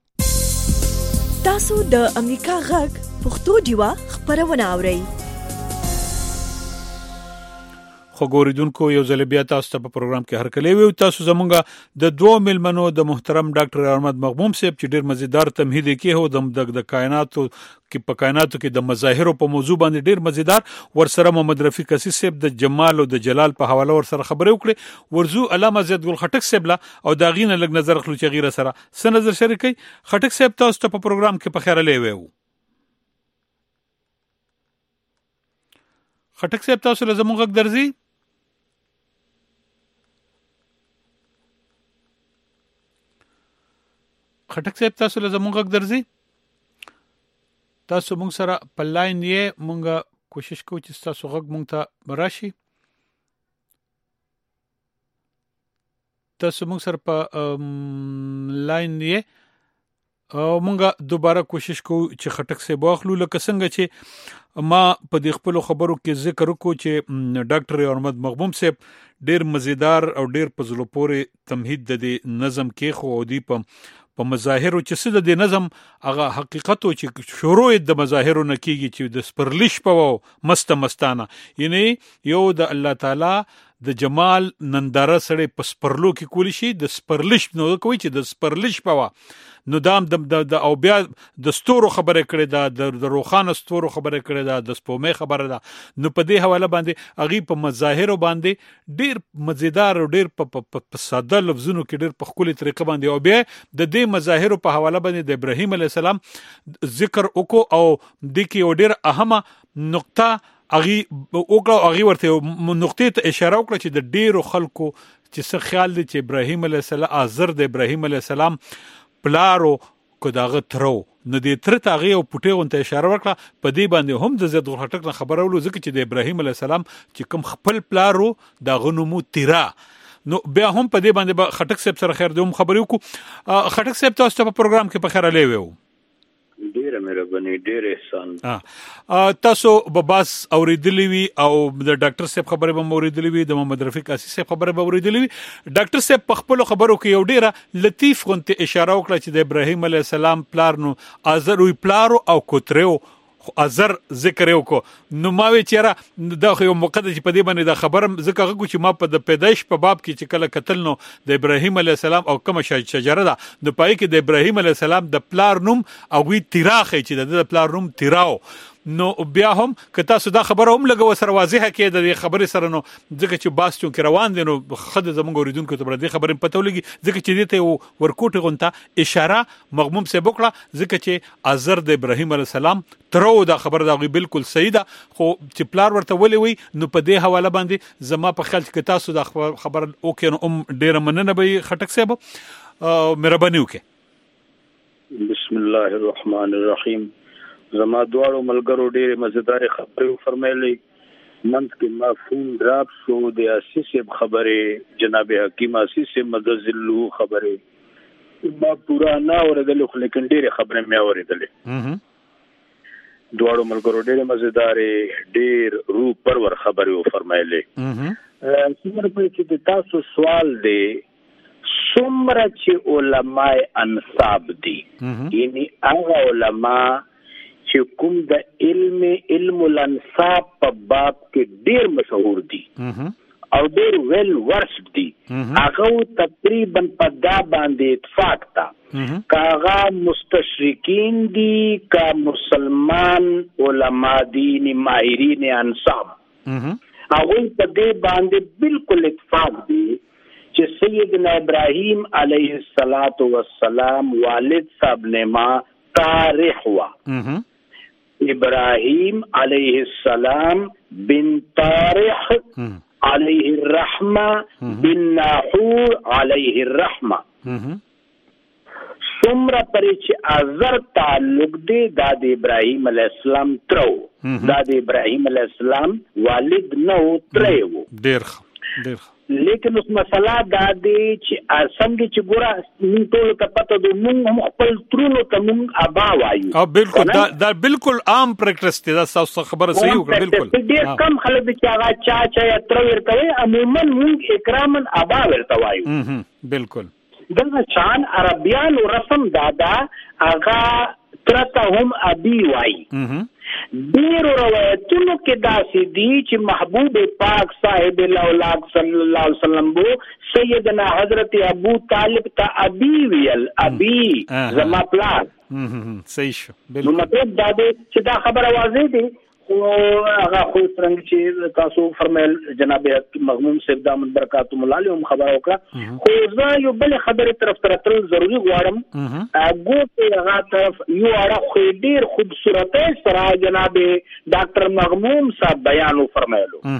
تاسو د امریکا غږ پښتو ډیوا خبرونه اورئ. خو ګوریدونکو یو ځل بیا تاسو ته په پروګرام کې هرکلی ویو. تاسو زمونږ د دوه ملمنو د محترم ډاکټر احمد مغموم صاحب چې ډیر مزیدار تمهید کې هو د د کائناتو کې په کائناتو کې د مظاهر په موضوع باندې ډیر مزیدار ورسره محمد رفیق اسیس صاحب د جمال او د جلال په حواله ورسره خبرې وکړي. ورزو علامه زید ګل خټک صاحب لا او دا غینه لګ نظر خلو چې غیره سره س نظر شریکي. خټک صاحب تاسو ته په پروګرام کې په خیر لې ویو. خټک صاحب تاسو له زموږ غږ درځي؟ خټک صاحب تاسو له زموږ غږ درځي؟ تاسو موږ سره په لاین یې موږ کوشش کوو چې تاسو غږ موږ ته راشي. تاسو موږ سره په لاین یې او موږ دوباره کوشش کوو چې خټک صاحب واخلو لکه څنګه چې ما په دې خپل خبرو کې ذکر وکړو چې ډاکټر احمد مغموم صاحب ډیر مزیدار او ډیر په زړه پورې تمهید د دې نظم کې خو دی په په مظاهرو چې څه د نظم هغه حقیقت او چې شروع د مظاهرو نه کیږي چې د سپرلیش په مست مستانه یعنی یو د الله تعالی د جمال ننداره سره په سپرلو کې کولی شي د سپرلیش نو کوي چې د سپرلیش په نو دام د او بیا د ستورو خبره کړې ده د روخانه ستورو خبره کړې ده د سپومې خبره ده. نو په دې حواله باندې اغي په مظاهر باندې ډیر مزیدار او ډیر په ساده لفظونو کې ډیر په خولي طریقه باندې او بیا د دې مظاهر په حواله باندې د ابراهیم علی السلام ذکر وکړو او د کې او ډیر اهمه نقطه اغي وکړه اغي ورته نقطې ته اشاره وکړه چې د ډیرو خلکو چې څه خیال دي چې ابراهیم علی السلام ازر د ابراهیم علی السلام پلارو کو داغه ترو نو دې تر تاغه او پټه ونته اشاره وکړه په دې باندې هم د زید غټک نه خبرولو ځکه چې د ابراهیم علی السلام چې کوم خپل پلارو داغه نومو تیرا نو بیا هم په دې باندې خټک صاحب سره خیر دوم خبرې وکړو. خټک صاحب تاسو ته په پروګرام کې په خیر لې ویو. ډیره مهرباني ډیره احسان. ا تاسو به باس اوریدلی وی او د ډاکټر صاحب خبره به اوریدلی وی د محمد رفیق اسیس صاحب خبره به اوریدلی وی. ډاکټر صاحب په خپل خبرو کې یو ډیره لطیف غونته اشاره وکړه چې د ابراهیم علی السلام پلار نو ازر وی پلارو او کوترو ازر ذکر یو کو نو ما وی چیرې دا یو مقدس په دې باندې دا خبرم ذکر غو چې ما په د پیدایش په باب کې چې کله قتل نو د ابراهیم علی السلام او کوم شجره ده د پای کې د ابراهیم علی السلام د پلار نوم او وی تیراخه چې د پلار نوم تیراو نو بیا هم که تاسو دا خبره هم لګو سره واضحه کې د خبرې سره نو ځکه چې باس چون کې روان دي نو خد زمونږ اوریدونکو ته د خبرې پته ولګي ځکه چې دې ته ورکوټ غونته اشاره مغموم سه بوکړه ځکه چې ازر د ابراهیم علی السلام ترو دا خبره دا بالکل صحیح ده خو چې پلار ورته ولي وي نو په دې حواله باندې زما په خیال کې تاسو دا خبر اوکې نو ام ډیر مننه به خټک صاحب مهرباني وکړه. بسم الله الرحمن الرحیم. زما دواړو ملګرو ډېرې مزیدارې خبرې فرمایلې منځ کې مفهوم ډراپ شو د اسیس خبرې جناب حکیم اسیس مدذلو خبرې ما پورا نه اورېدلې خو لیکن ډېرې خبرې مې اورېدلې دواړو ملګرو ډېرې مزیدارې ډېر روح پرور خبرې فرمایلې څومره په چې د تاسو سوال دی څومره چې علماء انصاب دي یعنی هغه علما چې کوم د علم علم الانصاب په باب کې ډیر مشهور دي او ډیر ویل ورس دي هغه تقریبا په دا باندې اتفاق تا کاغه مستشرقین دي کا مسلمان علما دین ماهرین انصاب هغه په دې باندې بالکل اتفاق دي چې سیدنا ابراهیم علیه السلام والد صاحب نے ما تاریخ ہوا ابراہیم علیہ السلام بن طارح علیہ الرحمہ بن ناحور علیہ الرحمہ سمرا پریچ ازر تعلق دے داد ابراہیم علیہ السلام ترو داد ابراہیم علیہ السلام والد نو تریو دیر دیر لیکن اس مسله دا دی چې څنګه چې ګوره موږ ټول ته پته ده موږ خپل ترونو ته موږ ابا وایو او بالکل دا دا بالکل عام پریکټس دی دا تاسو خبره صحیح وکړه بالکل ډېر کم خلک چې هغه چا چا یا تر ورته وي عموما موږ اکرامن ابا ورته وایو بالکل دغه شان عربیان رسم دادا هغه ترته هم ابي وایي ډیرو روایتونو کې داسې دي چې محبوب پاک صاحب الاولاق صلی الله علیه وسلم بو سیدنا حضرت ابو طالب ته ابي ویل ابي زما پلار صحیح شو بالکل مطلب دا دی چې دا خبره واضح دي خو هغه خو څنګه چې تاسو فرمایل جناب مغموم صاحب دامن برکاتهم الله علیهم خبره وکړه خو زه یو بل خبره طرف تر تل ضروری غواړم هغه ته هغه طرف یو اړه خو ډیر خوبصورت سره جناب ډاکټر مغموم صاحب بیان فرمایلو او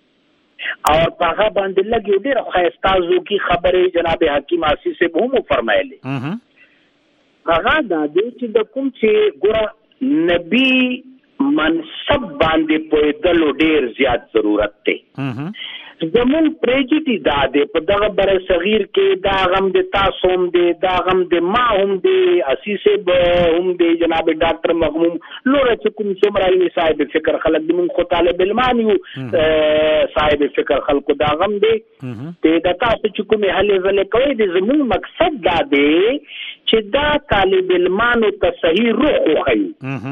هغه باندې لګي ډیر خاصتازو کی خبره جناب حکیم آسی سے هم فرمایلی هغه دا دی چې د کوم چې ګور نبی منصب باندې پوهېدلو ډیر زیات ضرورت دی زمون پریجیټی دا دی په دغه بر صغیر کې دا غم د تاسو هم دی دا غم د ما هم دی اسیسه به هم دی جناب ډاکټر مغموم لوره چې کوم څومره صاحب فکر خلک د مون خو طالب علمان یو صاحب فکر خلکو دا غم دی ته د تاسو چې کوم هلې ځلې کوي د زمون مقصد دا دی چې دا طالب علمانو ته صحیح روح وخی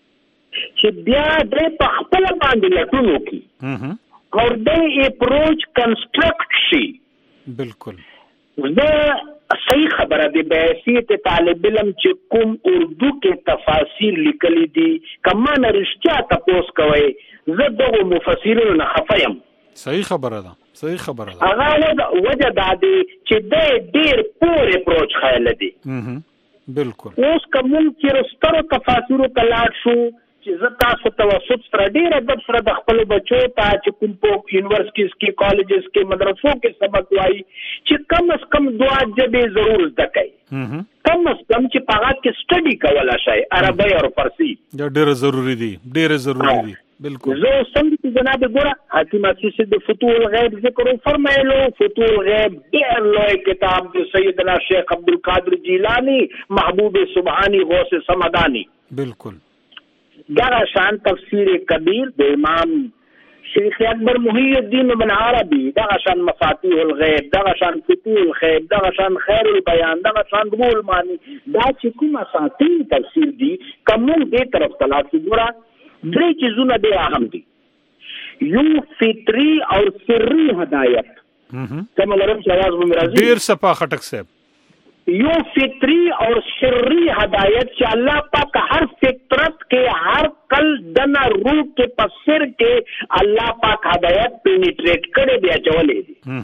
چې بیا د په خپل باندې لټونو کی او د اپروچ کنسټرکټ شي بالکل زه صحیح خبره دی به حیثیت طالب علم چې کوم اردو کې تفاسیر لیکلي دي کما نه رښتیا تاسو کوي زه دغه مفسرینو نه خفایم صحیح خبره ده صحیح خبره ده هغه وجه دا دی چې د ډیر پور اپروچ خیال دی بالکل اوس کوم چې رسترو تفاسیرو کلاټ شو چې زه تاسو توسط سره ډېر ادب سره د خپل بچو ته چې کوم په یونیورسيټیز کې کالجز کې مدرسو کې سبق وایي چې کم از کم دعا جبې ضرور زده کوي کم از کم چې په هغه کې سټډي کولی شي عربی او فارسي دا ډېر ضروری دي ډېر ضروری دي بالکل زه څنګه چې جناب ګوره حکیم اسیسی د فتوح الغیب ذکر فرمایلو فتوح الغیب ډېر لوی کتاب د سیدنا شیخ عبدالقادر جیلانی محبوب سبحانی غوث سمدانی بالکل دغه شان تفسیر کبیر د امام شیخ اکبر محی الدین ابن عربي دغه شان مفاتيح الغیب، دغه شان فتوح الخیب، دغه شان خیر البیان، دغه شان روح المانی، دا چې کوم اساطین تفسیر دي کوم دې طرف تلاش ګورا درې چیزونه ډېر اهم دي. یو فطری او سری هدایت کوم لرم چې आवाज مې راځي ډېر صفه خټک صاحب. یو فطری اور سری ہدایت چې الله پاک ہر فطرت کے ہر کل دنا روح کے پسر کے اللہ پاک ہدایت پینیٹریٹ کرے بیا چولے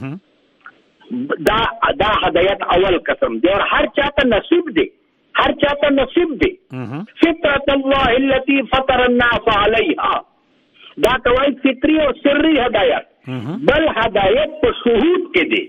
دی دا دا ہدایت اول قسم دی اور ہر چاہتا نصیب دے ہر چاہتا نصیب دے. فطرت اللہ التي فطر الناس علیها دا کوئی فطری اور سری ہدایت بل ہدایت پر شہود کے دے.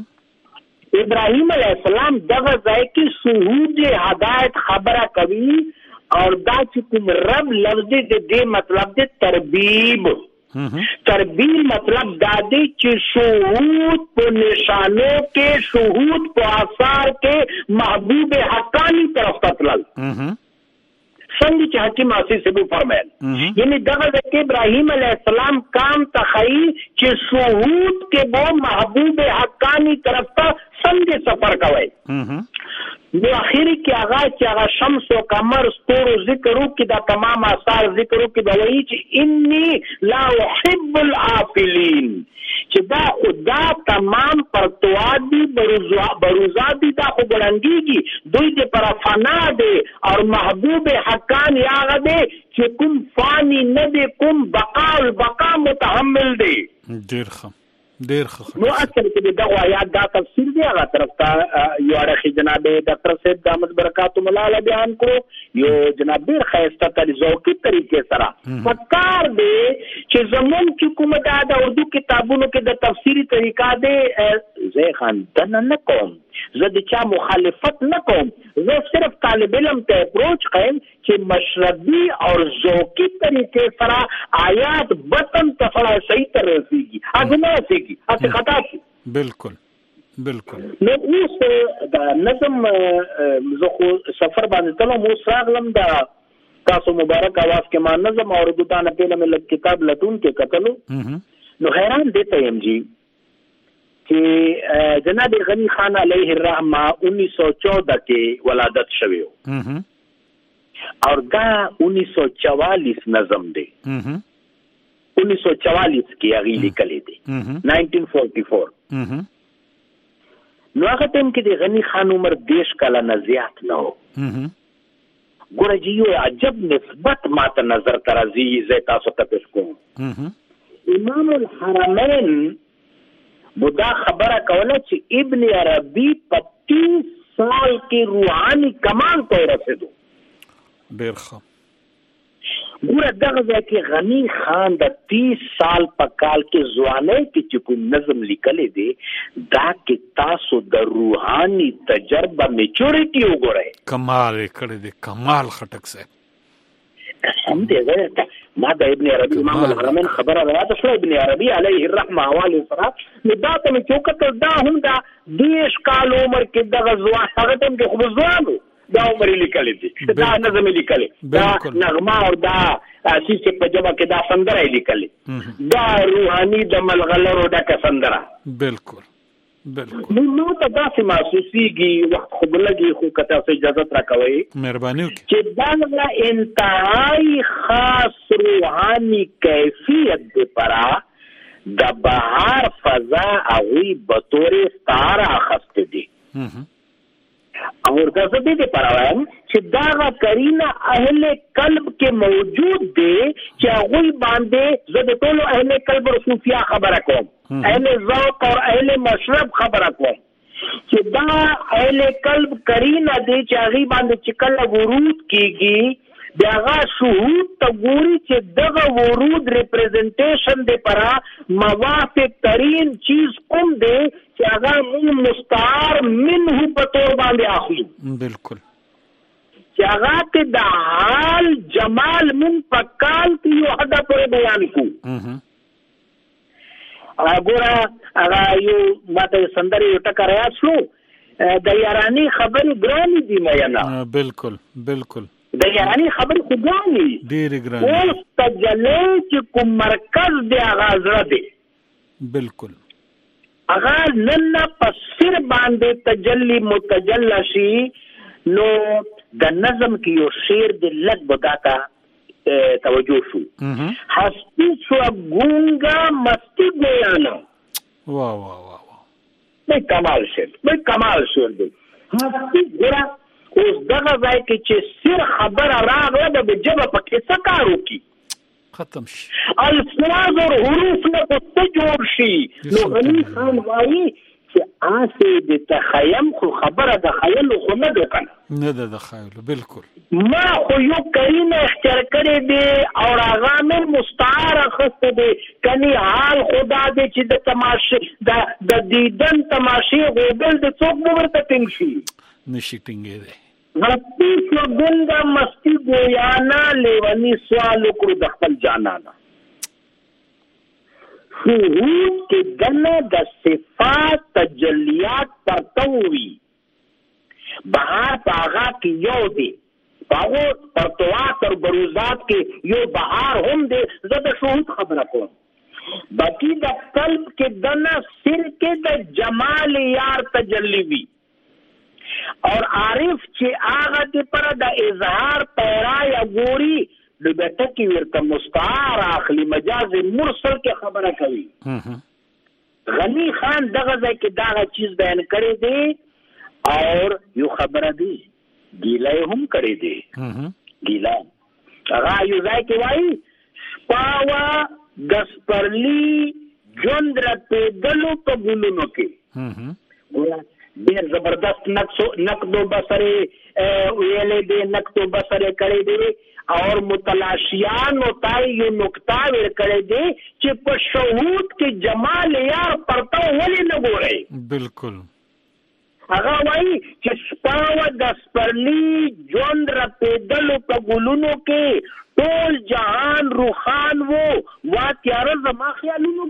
ابراہیم علیہ السلام دغه ځای کې شهود هدایت خبره کوي اور دا چې کوم رب لفظ دې دې مطلب دې تربیب. تربیب مطلب دا دی چې شهود په نشانو کې شهود په آثار کې محبوب حقانی طرف تطلل څنګه چې حکیم عاصی سے فرمایل یعنی دغه ځکه ابراهیم علیه السلام کام تخی چې شهود کې وہ محبوب حقانی طرف ته څنګه سفر کوي. نو اخیری کې هغه چې هغه شمس او قمر ستورو ذکر وکړي دا تمام آثار ذکر وکړي دا وایي چې انی لا احب العافلین چې دا خدا تمام پرتوادی بروزادی دا خو ګړنګيږي دوی دې پر فنا دي اور محبوب حقان یاغه دي چې کوم فانی نه دي کوم بقا البقا متحمل دي. ډیر ښه ډیر ښه. نو اصل کې دغه آیات دا تفسیر دی هغه طرف ته یو اړخ جناب ډاکټر صاحب دامت برکاتهم الله بیان کړو یو جناب ډیر خیسته طریقې ذوقي طریقې سره فکر دی چې زمون چې کوم دا د اردو کتابونو کې د تفسیری طریقہ دی زه خان دنه نه کوم زه د چا مخالفت نه کوم زه صرف طالب علم ته اپروچ کوم چې مشربي اور ذوقي طریقې سره آیات بطن تفلا صحیح طرح رسیږي اګه نه رسیږي اته خطا شي. بالکل بالکل. نو اوس دا نظم زه خو سفر باندې تلم اوس راغلم دا تاسو مبارک आवाज کې ما نظم اور دتانه په لمه کتاب لټون کې کتلو نو حیران دي ته ام جی چې جناب غنی خان علیه الرحمه انیس سو چودہ کې ولادت شوی اور دا انیس سو چوالیس نظم دی انیس سو چوالیس کې هغه لیکلې دي نائنٹین فورٹی فور. نو هغه ټیم کې د غنی خان عمر دیش کاله نه زیات نه و ګوره چې یو عجب نسبت ماته نظر ترازی زه تاسو ته پیش کوم. امام الحرمین بدا خبره کوله چې ابن عربی پچیس سال کې روحانی کمال ته رسیدو. ډیر ښه. ګوره دغه ځای کې غنی خان د تیس سال په کال کې ځوانۍ کې چې کوم نظم لیکلی دی دا کې تاسو د روحاني تجربه میچورټي وګورئ کمال یې کړی دی کمال خټک صاحب قسم دې ما د ابن عربي امام الحرمین خبره راته شو ابن عربي علیه الرحمه حواله سره نو دا ته چوکته دا هم دا دیش کال عمر کې دغه ځوان هغه ټیم کې خو ځوانو دا عمر لیکلی دی دا نظم لیکلی دا نغمه او دا سیسه په جبا کې دا سندره لیکلی دا روحاني د ملغلرو ډکه سندره. بالکل بالکل. نو ته داسې محسوسیږي وخت خو بلګي خو کته سه اجازه راکوي مهرباني وکړئ چې دا انتهایی خاص روحاني کیفیت دی پرا د بهار فضا اوی بطور ستاره اخسته دي اور دا څه دې پر وایم چې دا کرینا اهل قلب کې موجود دي چې هغه باندې زه د ټول اهل قلب او صوفیا خبره کوم اهل ذوق اور اهل مشرب خبره کوم چې دا اهل قلب کرینا دي چې هغه باندې چې کله ورود کیږي دغه شهود ته ګوري چې دغه ورود ریپرزنټیشن دی پر موافق ترین چیز کوم دی چې هغه موږ مستعار منه په تور باندې اخلو. بالکل. چې هغه ته د حال جمال من پکال کې یو حدا پورې بیان کو. هغه هغه یو ماته سندري یو ټکر یا شو د یارانی خبرې ګرانی دي مې نه. بالکل بالکل. د یاراني خبر خو ګراني ډېر ګراني او تجلی چې کوم مرکز دی هغه زړه دی بالکل هغه نن په سر باندې تجلی متجلی شي نو د نظم کې یو شعر د لګ بداتا توجه شو هستی شو گونگا مستی گویانا واو واو واو بے کمال شعر بے کمال شعر دی هستی ګورا اوس دغه ځای کې چې سر خبره راغله د جبه پکې څه کار وکړي ختم شي الفاظ او حروف نه څه جوړ شي نو غني خان وایي چې آسه د تخیم خو خبره د خیال خو نه ده کنه نه ده د خیال بالکل ما خو یو کریم اختیار کړی دی او هغه مې مستعار خسته دی کني حال خدا دې چې د تماشې د د دیدن تماشې غوبل د څوک مو ورته ټینګ شي نشي ټینګې دی غلطی شو ګنگا مستی گویانا لیونی سوال وکړو د خپل جانانا شهود کې دنه د صفات تجلیات پرتوي بهار پاغا کې یو دی پاغو پرتوات اور بروزات کې یو بهار هم دی زه د شهود خبره کوم باقی د قلب کې دنه سر کې د جمال یار تجلی وی اور عارف چې هغه دې پر د اظهار پیرا یا ګوري د بیٹه کې ورته مستعار اخلي مجاز مرسل کې خبره کوي غنی خان دغه ځای کې دغه چیز بیان کړی دی اور یو خبره دی ګیله هم کړی دی ګیله هغه یو ځای کې وایي پاوا دسپرلی جوندر پیدلو په ګلونو کې ډیر زبردست نقصو نقد و بصره ویلې دې نقد و بصره کړی دی اور متلاشیان او تای یو نقطه ور کړی دی چې په شهود کې جمال یار پرتو ولې نه ګوري بالکل هغه وایي چې سپاو د سپرلی ژوند را پیدلو په ګلونو کې ټول جهان روخان وو وا تیار زما خیالونو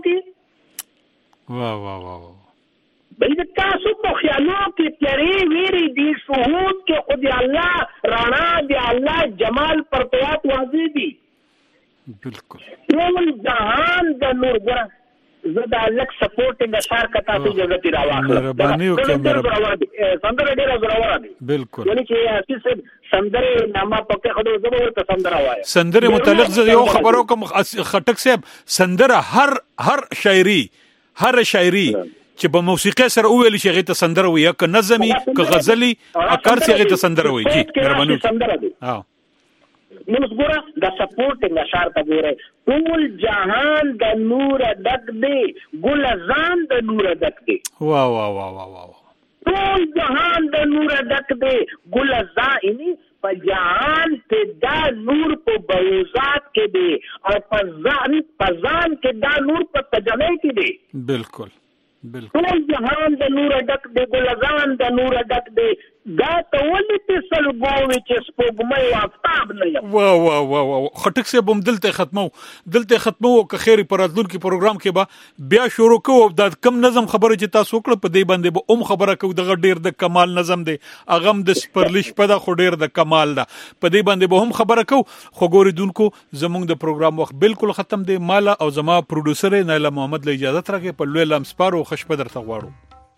کې وا وا وا بل د تاسو په خیالو کې تیارې ویری دي شهود کې خو دی الله رانا دی الله جمال پرتوات واضح دي بالکل ټول جهان د نور ګره زه د لک سپورټینګ اشار کتا ته ضرورت راوخله مهرباني وکړه مهرباني سندره ډیره ضرورت دي بالکل یعنی چې اساس سندره نامه پکې خدای زبر ورته سندره وایي سندره متعلق زه یو خبرو کوم خټک صاحب سندره هر هر شاعري هر شاعري چې په موسیقي سره ویل شي غته سندره وي که نظمي که غزلي اکر سي غته سندره وي جی مهرباني ها موږ ګوره د سپورټینګ اشار ته ګوره ټول جهان د نور ډک دی ګلزان د نور ډک دی وا وا وا وا وا ټول جهان د نور ډک دی ګلزان یعنی په جهان کې دا نور په بوزات کې دی او په ځان په ځان کې دا نور په تجلی کې دی بالکل بالکل ټول جهان د نور ډک دی ګلزان د نور ډک دی دا ته ولې ته سلګوي چې سپوږمۍ او آفتاب نه یم وا وا وا وا خټک صاحب هم دلته ختمو دلته ختمو که خیر پر راتلونکي پروګرام کې به بیا شروع کوو د کم نظم خبره چې تاسو وکړه په دې باندې به اوم خبره کوو د ډیر د کمال نظم دی اغم د سپرلیش په د خو ډیر د کمال ده په دې باندې به هم خبره کوو خو ګوریدونکو زموږ د پروګرام وخت بالکل ختم دی مالا او زما پروډوسر نایله محمد له اجازه راکې په لوی لمسپارو خوش په درته غواړو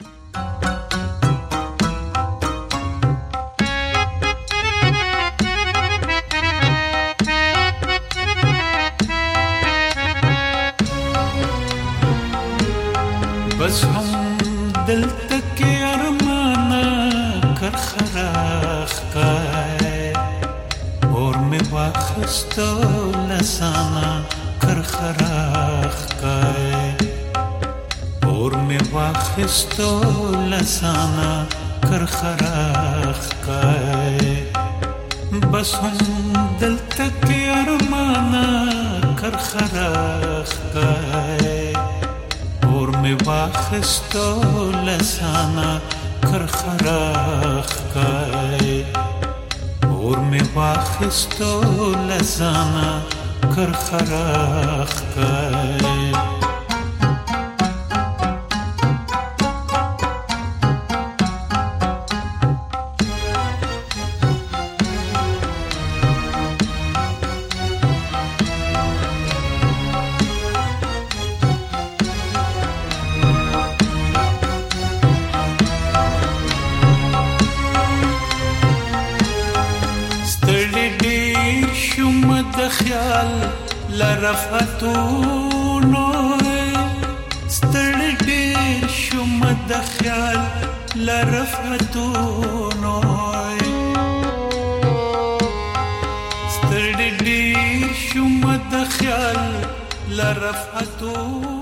بس هم دل تک ارمانا کر خراخ کائے اور میں واخستو لسانا کر خراخ کائے اور میں واخستو لسانا کر خراخ کائے بس هم دل تک ارمانا کر خراخ کائے اور میں واخستو لسانا کر خراخ کائے اور میں واخستو لسانا کر خراخ کائے لرفتونو ستړي ډېر شوم د خیال لرفتونو ستړي ډېر شوم د خیال لرفتونو